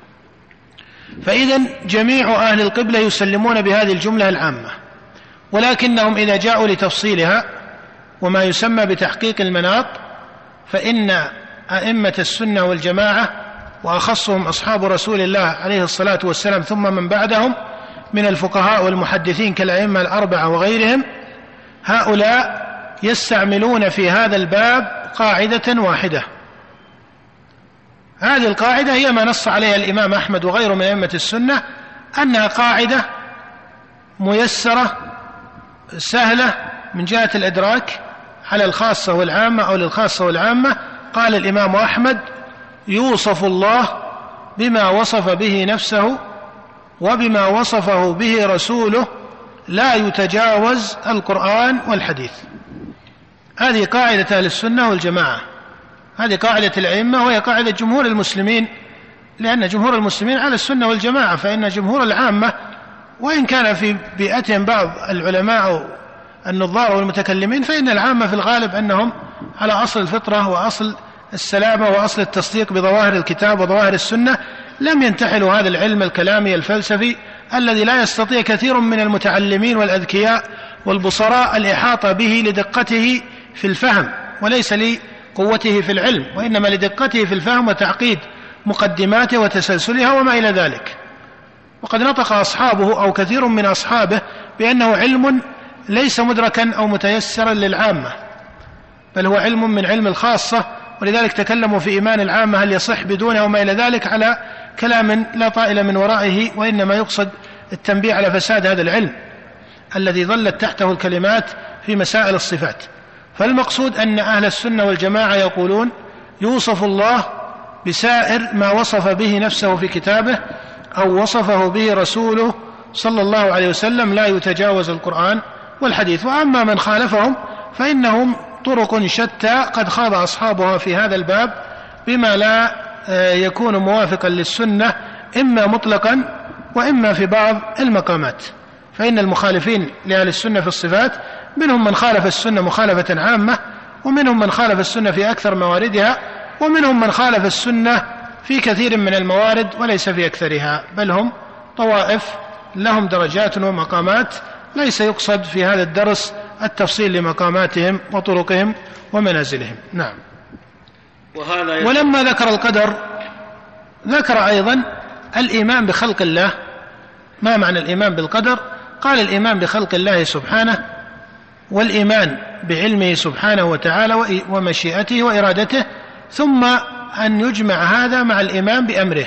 فإذن جميع أهل القبلة يسلمون بهذه الجملة العامة، ولكنهم إذا جاءوا لتفصيلها وما يسمى بتحقيق المناط، فإن أئمة السنة والجماعة وأخصهم أصحاب رسول الله عليه الصلاة والسلام ثم من بعدهم من الفقهاء والمحدثين كالأئمة الأربعة وغيرهم، هؤلاء يستعملون في هذا الباب قاعدة واحدة. هذه القاعدة هي ما نص عليها الإمام أحمد وغيره من أئمة السنة، أنها قاعدة ميسرة سهلة من جهة الإدراك على الخاصة والعامة أو للخاصة والعامة. قال الإمام أحمد: يوصف الله بما وصف به نفسه وبما وصفه به رسوله، لا يتجاوز القرآن والحديث. هذه قاعدة أهل السنة والجماعة، هذه قاعدة الأئمة، وهي قاعدة جمهور المسلمين، لأن جمهور المسلمين على السنة والجماعة، فإن جمهور العامة وإن كان في بيئتهم بعض العلماء النظار والمتكلمين، فإن العامة في الغالب أنهم على أصل الفطرة وأصل السلامة وأصل التصديق بظواهر الكتاب وظواهر السنة، لم ينتحلوا هذا العلم الكلامي الفلسفي الذي لا يستطيع كثير من المتعلمين والأذكياء والبصراء الإحاطة به لدقته في الفهم، وليس لقوته في العلم، وإنما لدقته في الفهم وتعقيد مقدماته وتسلسلها وما إلى ذلك. وقد نطق أصحابه أو كثير من أصحابه بأنه علم ليس مدركا أو متيسرا للعامة، بل هو علم من علم الخاصة، ولذلك تكلموا في إيمان العامة هل يصح بدونه وما إلى ذلك على كلام لا طائل من ورائه، وإنما يقصد التنبيه على فساد هذا العلم الذي ظلت تحته الكلمات في مسائل الصفات. فالمقصود أن أهل السنة والجماعة يقولون: يوصف الله بسائر ما وصف به نفسه في كتابه أو وصفه به رسوله صلى الله عليه وسلم، لا يتجاوز القرآن والحديث. وأما من خالفهم فإنهم طرق شتى قد خاض أصحابها في هذا الباب بما لا يكون موافقا للسنة، إما مطلقا وإما في بعض المقامات. فإن المخالفين لأهل السنة في الصفات منهم من خالف السنة مخالفة عامة، ومنهم من خالف السنة في أكثر مواردها، ومنهم من خالف السنة في كثير من الموارد وليس في أكثرها، بل هم طوائف لهم درجات ومقامات، ليس يقصد في هذا الدرس التفصيل لمقاماتهم وطرقهم ومنازلهم. نعم. وهذا ولما ذكر القدر ذكر أيضا الإيمان بخلق الله. ما معنى الإيمان بالقدر؟ قال: الإيمان بخلق الله سبحانه، والإيمان بعلمه سبحانه وتعالى ومشيئته وإرادته، ثم أن يجمع هذا مع الإيمان بأمره،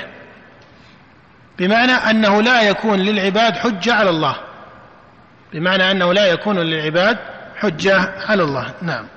بمعنى أنه لا يكون للعباد حجة على الله، بمعنى أنه لا يكون للعباد حجة على الله. نعم.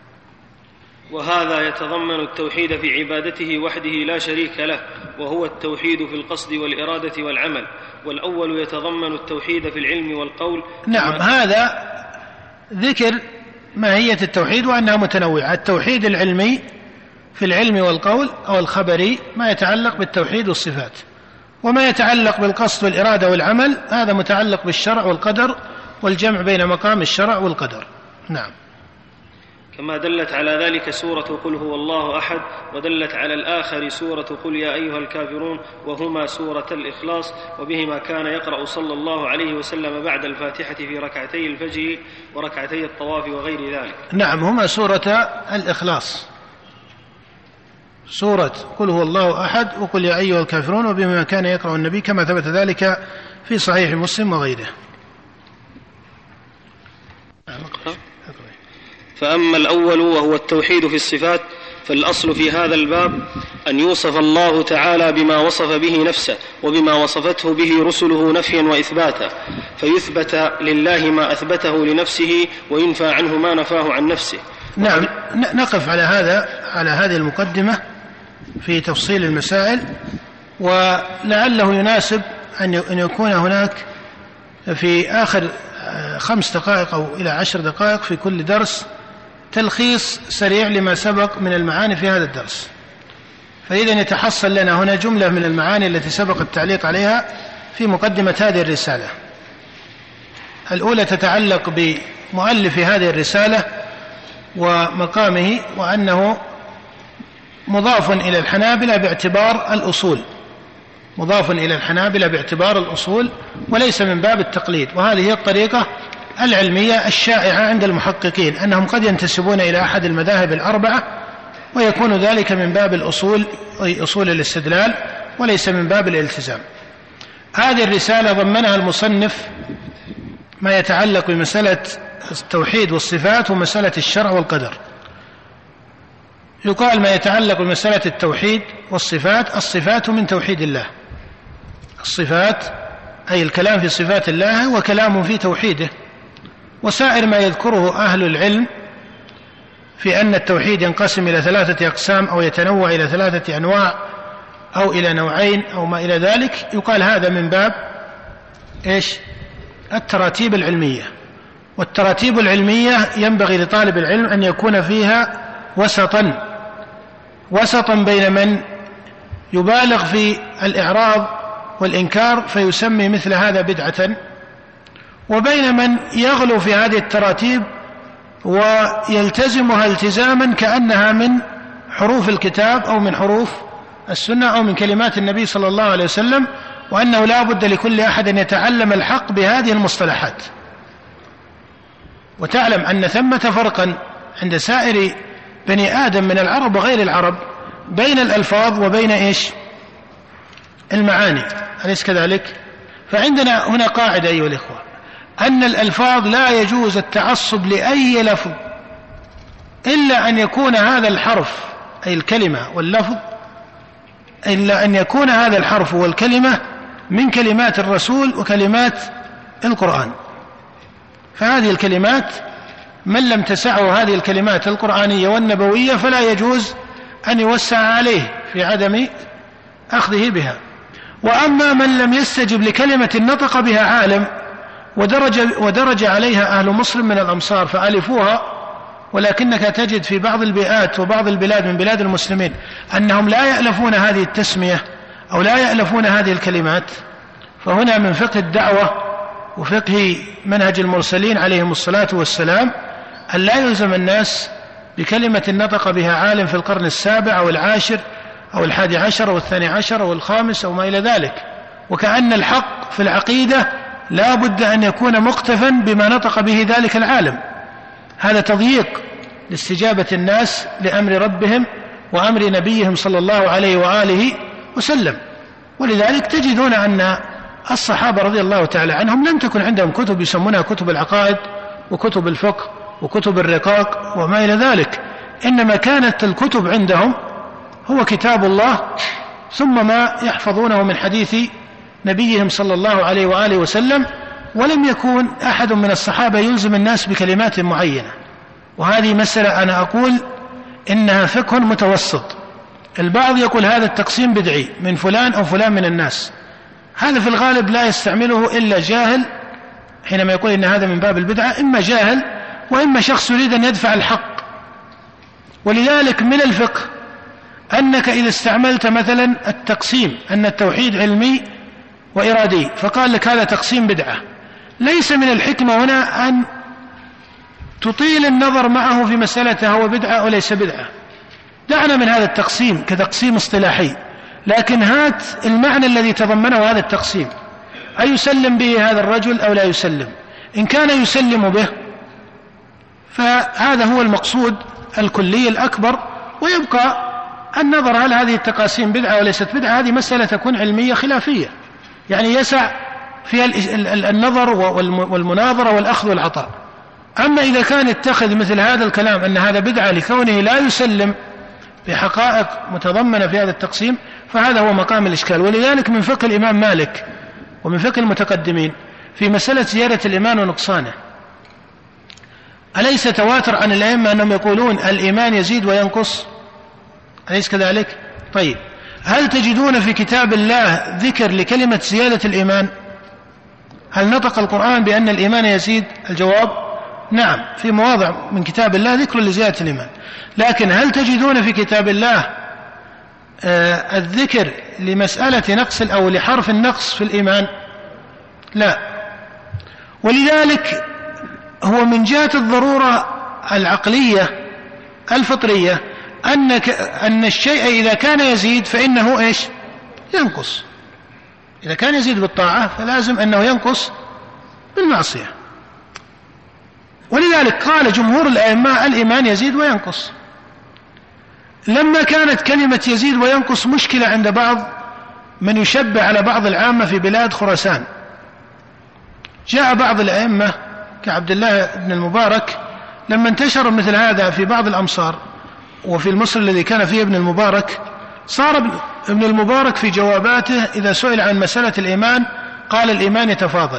وهذا يتضمن التوحيد في عبادته وحده لا شريك له، وهو التوحيد في القصد والإرادة والعمل، والأول يتضمن التوحيد في العلم والقول. نعم، هذا ذكر ماهية التوحيد وأنها متنوعة. التوحيد العلمي في العلم والقول أو الخبري ما يتعلق بالتوحيد والصفات، وما يتعلق بالقصد والإرادة والعمل هذا متعلق بالشرع والقدر والجمع بين مقام الشرع والقدر. نعم. كما دلت على ذلك سورة قل هو الله أحد، ودلت على الآخر سورة قل يا أيها الكافرون، وهما سورة الإخلاص، وبهما كان يقرأ صلى الله عليه وسلم بعد الفاتحة في ركعتي الفجر وركعتي الطواف وغير ذلك. نعم، هما سورة الإخلاص، سورة قل هو الله أحد وقل يا أيها الكافرون، وبما كان يقرأ النبي كما ثبت ذلك في صحيح مسلم وغيره. فأما الأول وهو التوحيد في الصفات، فالأصل في هذا الباب أن يوصف الله تعالى بما وصف به نفسه وبما وصفته به رسله نفيا وإثباتا، فيثبت لله ما أثبته لنفسه وينفى عنه ما نفاه عن نفسه. نعم، نقف على هذا على هذه المقدمة في تفصيل المسائل، ولعله يناسب أن يكون هناك في آخر خمس دقائق أو إلى عشر دقائق في كل درس تلخيص سريع لما سبق من المعاني في هذا الدرس، فإذا يتحصل لنا هنا جملة من المعاني التي سبق التعليق عليها في مقدمة هذه الرسالة. الأولى تتعلق بمؤلف هذه الرسالة ومقامه، وأنه مضاف إلى الحنابلة باعتبار الأصول، مضاف إلى الحنابلة باعتبار الأصول وليس من باب التقليد. وهذه هي الطريقة العلمية الشائعة عند المحققين، أنهم قد ينتسبون إلى أحد المذاهب الأربعة ويكون ذلك من باب الأصول أي أصول الاستدلال وليس من باب الالتزام. هذه الرسالة ضمنها المصنف ما يتعلق بمسألة التوحيد والصفات ومسألة الشرع والقدر. يقال ما يتعلق بمسألة التوحيد والصفات: الصفات من توحيد الله. الصفات أي الكلام في صفات الله وكلام في توحيده. وسائر ما يذكره أهل العلم في أن التوحيد ينقسم إلى ثلاثة أقسام أو يتنوع إلى ثلاثة أنواع أو إلى نوعين أو ما إلى ذلك، يقال هذا من باب إيش؟ التراتيب العلمية. والتراتيب العلمية ينبغي لطالب العلم أن يكون فيها وسطا وسطا بين من يبالغ في الإعراض والإنكار فيسمي مثل هذا بدعة، وبين من يغلو في هذه التراتيب ويلتزمها التزاما كأنها من حروف الكتاب أو من حروف السنة أو من كلمات النبي صلى الله عليه وسلم، وأنه لا بد لكل أحد أن يتعلم الحق بهذه المصطلحات. وتعلم أن ثمة فرقا عند سائر بني آدم من العرب وغير العرب بين الألفاظ وبين إيش؟ المعاني، أليس كذلك؟ فعندنا هنا قاعدة أيها الإخوة، أن الألفاظ لا يجوز التعصب لأي لفظ إلا أن يكون هذا الحرف أي الكلمة واللفظ إلا أن يكون هذا الحرف والكلمة من كلمات الرسول وكلمات القرآن. فهذه الكلمات من لم تسعه هذه الكلمات القرآنية والنبوية فلا يجوز أن يوسع عليه في عدم أخذه بها. وأما من لم يستجب لكلمة نطق بها عالم ودرج, ودرج عليها أهل مصر من الأمصار فألفوها، ولكنك تجد في بعض البيئات وبعض البلاد من بلاد المسلمين أنهم لا يألفون هذه التسمية أو لا يألفون هذه الكلمات، فهنا من فقه الدعوة وفقه منهج المرسلين عليهم الصلاة والسلام أن لا يلزم الناس بكلمة نطق بها عالم في القرن السابع أو العاشر أو الحادي عشر أو الثاني عشر أو الخامس أو ما إلى ذلك. وكأن الحق في العقيدة لا بد أن يكون مقتفا بما نطق به ذلك العالم. هذا تضييق لاستجابة الناس لأمر ربهم وأمر نبيهم صلى الله عليه وآله وسلم. ولذلك تجدون أن الصحابة رضي الله تعالى عنهم لم تكن عندهم كتب يسمونها كتب العقائد وكتب الفقه وكتب الرقاق وما إلى ذلك، إنما كانت الكتب عندهم هو كتاب الله ثم ما يحفظونه من حديث نبيهم صلى الله عليه وآله وسلم. ولم يكن أحد من الصحابة يلزم الناس بكلمات معينة. وهذه مسألة أنا أقول إنها فقه متوسط. البعض يقول هذا التقسيم بدعي من فلان أو فلان من الناس، هذا في الغالب لا يستعمله إلا جاهل حينما يقول إن هذا من باب البدعة، إما جاهل وإما شخص يريد أن يدفع الحق. ولذلك من الفقه أنك إذا استعملت مثلا التقسيم أن التوحيد علمي وإرادي فقال لك هذا تقسيم بدعة، ليس من الحكمة هنا أن تطيل النظر معه في مسألة هو بدعة أو ليس بدعة. دعنا من هذا التقسيم كتقسيم اصطلاحي، لكن هات المعنى الذي تضمنه هذا التقسيم، أيسلم به هذا الرجل أو لا يسلم؟ إن كان يسلم به فهذا هو المقصود الكلي الأكبر، ويبقى النظر هل هذه التقاسيم بدعة وليست بدعة. هذه مسألة تكون علمية خلافية، يعني يسع فيها النظر والمناظرة والأخذ والعطاء. أما إذا كان يتخذ مثل هذا الكلام أن هذا بدعة لكونه لا يسلم بحقائق متضمنة في هذا التقسيم فهذا هو مقام الإشكال. ولذلك من فقه الإمام مالك ومن فقه المتقدمين في مسألة زيادة الإيمان ونقصانه، أليس تواتر عن الأئمة أنهم يقولون الإيمان يزيد وينقص؟ أليس كذلك؟ طيب، هل تجدون في كتاب الله ذكر لكلمة زيادة الإيمان؟ هل نطق القرآن بأن الإيمان يزيد؟ الجواب نعم، في مواضع من كتاب الله ذكر لزيادة الإيمان. لكن هل تجدون في كتاب الله آه الذكر لمسألة نقص أو لحرف النقص في الإيمان؟ لا. ولذلك هو من جهة الضرورة العقلية الفطرية أنك أن الشيء إذا كان يزيد فإنه إيش؟ ينقص. إذا كان يزيد بالطاعة فلازم أنه ينقص بالمعصية. ولذلك قال جمهور الأئمة الإيمان يزيد وينقص. لما كانت كلمة يزيد وينقص مشكلة عند بعض من يشبه على بعض العامة في بلاد خراسان. جاء بعض الأئمة كعبد الله بن المبارك لما انتشر مثل هذا في بعض الأمصار وفي المصر الذي كان فيه ابن المبارك، صار ابن المبارك في جواباته إذا سئل عن مسألة الإيمان قال الإيمان يتفاضل.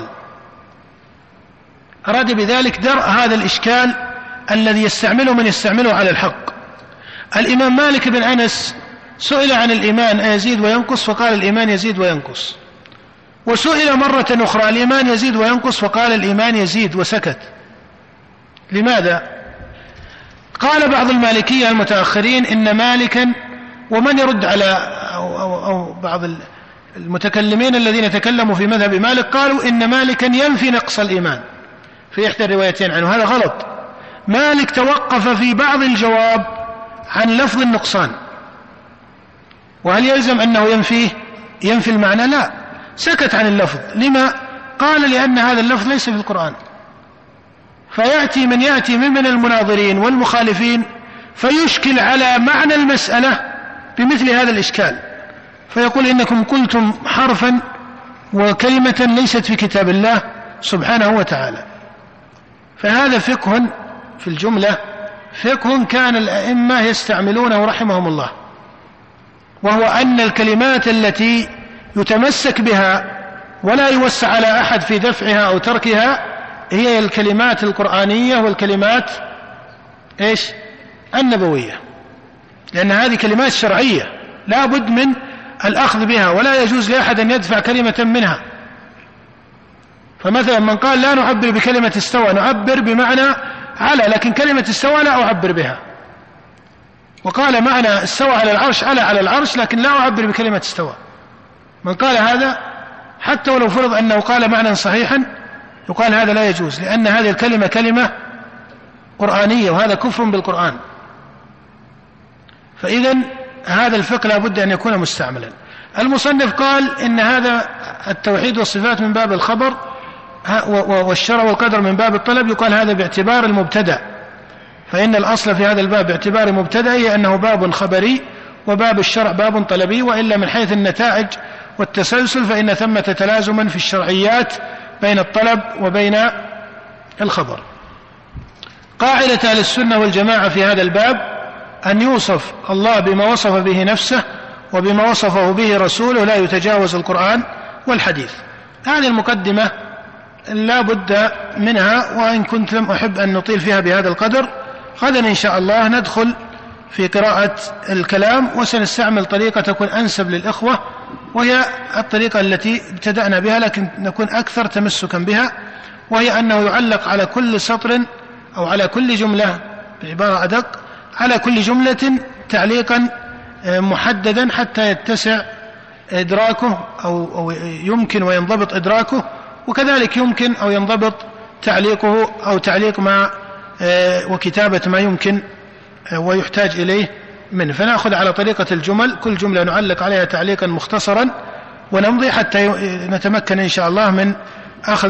أراد بذلك درء هذا الإشكال الذي يستعمله من يستعمله على الحق. الإمام مالك بن أنس سئل عن الإيمان أيزيد وينقص فقال الإيمان يزيد وينقص، وسئل مرة أخرى الإيمان يزيد وينقص فقال الإيمان يزيد وسكت. لماذا؟ قال بعض المالكية المتأخرين إن مالكا، ومن يرد على أو, أو, أو بعض المتكلمين الذين تكلموا في مذهب مالك قالوا إن مالكا ينفي نقص الإيمان في إحدى الروايتين عنه. هذا غلط. مالك توقف في بعض الجواب عن لفظ النقصان، وهل يلزم أنه ينفيه ينفي المعنى؟ لا، سكت عن اللفظ. لما؟ قال لأن هذا اللفظ ليس في القرآن. فيأتي من يأتي من المناظرين والمخالفين فيشكل على معنى المسألة بمثل هذا الإشكال، فيقول إنكم قلتم حرفا وكلمة ليست في كتاب الله سبحانه وتعالى. فهذا فقه في الجملة، فقه كان الأئمة يستعملونه رحمهم الله، وهو أن الكلمات التي يتمسك بها ولا يوسع على أحد في دفعها أو تركها هي الكلمات القرآنية والكلمات إيش؟ النبوية، لأن هذه كلمات شرعية لا بد من الأخذ بها، ولا يجوز لأحد أن يدفع كلمة منها. فمثلا من قال لا نعبر بكلمة استوى، نعبر بمعنى على، لكن كلمة استوى لا أعبر بها. وقال معنى استوى على العرش على على العرش، لكن لا أعبر بكلمة استوى. من قال هذا حتى ولو فرض أنه قال معنى صحيحا يقال هذا لا يجوز، لأن هذه الكلمة كلمة قرآنية وهذا كفر بالقرآن. فإذن هذا الفقه لا بد أن يكون مستعملا. المصنف قال إن هذا التوحيد والصفات من باب الخبر والشرع والقدر من باب الطلب، يقال هذا باعتبار المبتدأ، فإن الأصل في هذا الباب باعتبار مبتدأ هي أنه باب خبري، وباب الشرع باب طلبي، وإلا من حيث النتائج والتسلسل فإن ثمة تلازما في الشرعيات بين الطلب وبين الخبر. قاعدة أهل السنة والجماعة في هذا الباب أن يوصف الله بما وصف به نفسه وبما وصفه به رسوله، لا يتجاوز القرآن والحديث. هذه المقدمة لا بد منها، وإن كنت لم أحب أن نطيل فيها بهذا القدر. غدا إن شاء الله ندخل في قراءة الكلام، وسنستعمل طريقة تكون أنسب للإخوة، وهي الطريقة التي ابتدأنا بها لكن نكون أكثر تمسكا بها، وهي أنه يعلق على كل سطر أو على كل جملة بعبارة أدق، على كل جملة تعليقا محددا حتى يتسع إدراكه أو, أو يمكن وينضبط إدراكه، وكذلك يمكن أو ينضبط تعليقه أو تعليق ما وكتابة ما يمكن ويحتاج إليه منه. فنأخذ على طريقة الجمل، كل جملة نعلق عليها تعليقا مختصرا ونمضي حتى نتمكن إن شاء الله من أخذ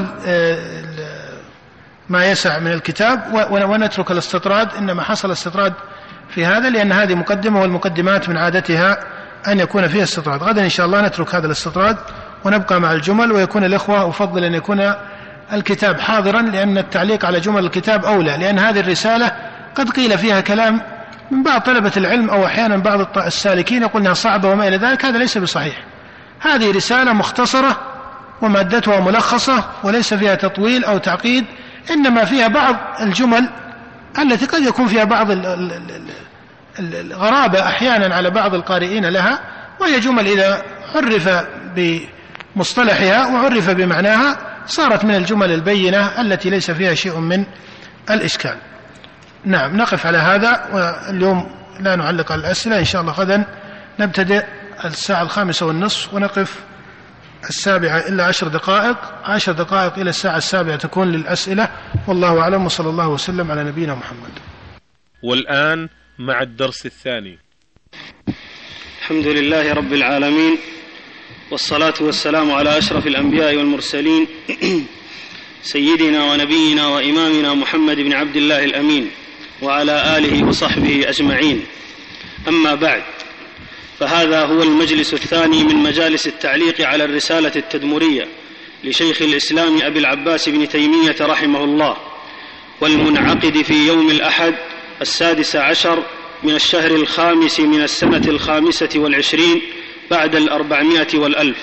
ما يسع من الكتاب، ونترك الاستطراد. إنما حصل استطراد في هذا لأن هذه مقدمة، والمقدمات من عادتها أن يكون فيها استطراد. غدا إن شاء الله نترك هذا الاستطراد ونبقى مع الجمل، ويكون الإخوة أفضل أن يكون الكتاب حاضرا، لأن التعليق على جمل الكتاب أولى، لأن هذه الرسالة قد قيل فيها كلام من بعض طلبة العلم أو أحيانا بعض السالكين يقول أنها صعبة وما إلى ذلك. هذا ليس بصحيح. هذه رسالة مختصرة ومادتها ملخصة وليس فيها تطويل أو تعقيد، إنما فيها بعض الجمل التي قد يكون فيها بعض الغرابة أحيانا على بعض القارئين لها، وهي جمل إذا عرف بمصطلحها وعرف بمعناها صارت من الجمل البينة التي ليس فيها شيء من الإشكال. نعم، نقف على هذا، واليوم لا نعلق على الأسئلة. إن شاء الله غدا نبتدئ الساعة الخامسة والنصف ونقف السابعة إلا عشر دقائق، عشر دقائق إلى الساعة السابعة تكون للأسئلة. والله أعلم، وصلى الله وسلم على نبينا محمد. والآن مع الدرس الثاني. الحمد لله رب العالمين، والصلاة والسلام على أشرف الأنبياء والمرسلين سيدنا ونبينا وإمامنا محمد بن عبد الله الأمين، وعلى آله وصحبه أجمعين. أما بعد، فهذا هو المجلس الثاني من مجالس التعليق على الرسالة التدمرية لشيخ الإسلام أبي العباس بن تيمية رحمه الله، والمنعقد في يوم الأحد السادس عشر من الشهر الخامس من السنة الخامسة والعشرين بعد الأربعمائة والألف.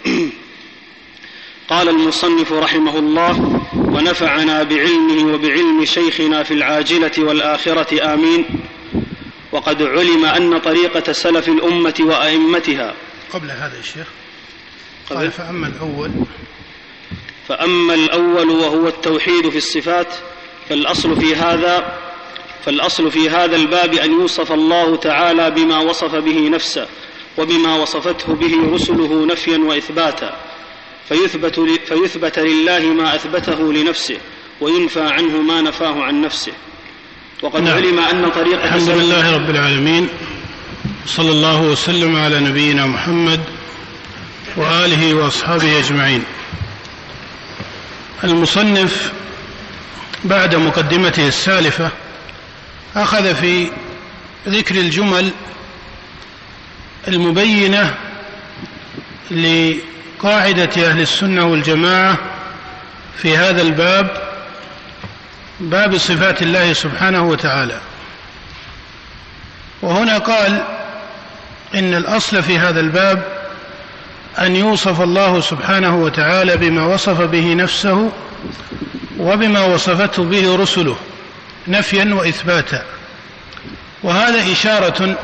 قال المصنف رحمه الله: ونفعنا بعلمه وبعلم شيخنا في العاجلة والآخرة آمين. وقد علم أن طريقة سلف الأمة وأئمتها. قبل هذا الشيخ قال فأما الأول فأما الأول وهو التوحيد في الصفات فالأصل في هذا فالأصل في هذا الباب أن يوصف الله تعالى بما وصف به نفسه وبما وصفته به رسله نفيا وإثباتا، فيثبت, فيثبت لله ما أثبته لنفسه وينفى عنه ما نفاه عن نفسه. وقد نعم. علم أن طريقة الحمد لله رب العالمين، صلى الله وسلم على نبينا محمد وآله وأصحابه أجمعين. المصنف بعد مقدمته السالفة أخذ في ذكر الجمل المبينة لقاعدة أهل السنة والجماعة في هذا الباب، باب صفات الله سبحانه وتعالى. وهنا قال إن الأصل في هذا الباب أن يوصف الله سبحانه وتعالى بما وصف به نفسه وبما وصفته به رسله نفيا وإثباتا. وهذا إشارة،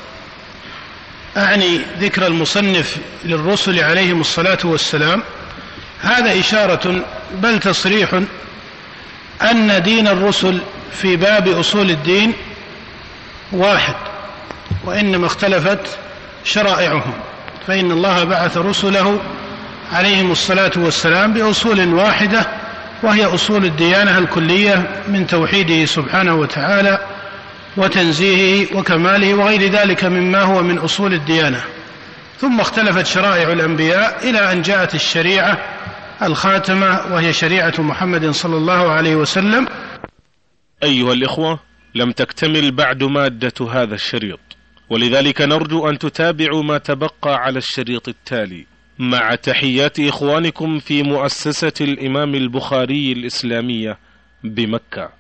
أعني ذكر المصنف للرسل عليهم الصلاة والسلام، هذا إشارة بل تصريح أن دين الرسل في باب أصول الدين واحد، وإنما اختلفت شرائعهم، فإن الله بعث رسله عليهم الصلاة والسلام بأصول واحدة، وهي أصول الديانة الكلية من توحيده سبحانه وتعالى وتنزيهه وكماله وغير ذلك مما هو من أصول الديانة. ثم اختلفت شرائع الأنبياء إلى أن جاءت الشريعة الخاتمة وهي شريعة محمد صلى الله عليه وسلم. أيها الإخوة، لم تكتمل بعد مادة هذا الشريط، ولذلك نرجو أن تتابعوا ما تبقى على الشريط التالي، مع تحيات إخوانكم في مؤسسة الإمام البخاري الإسلامية بمكة.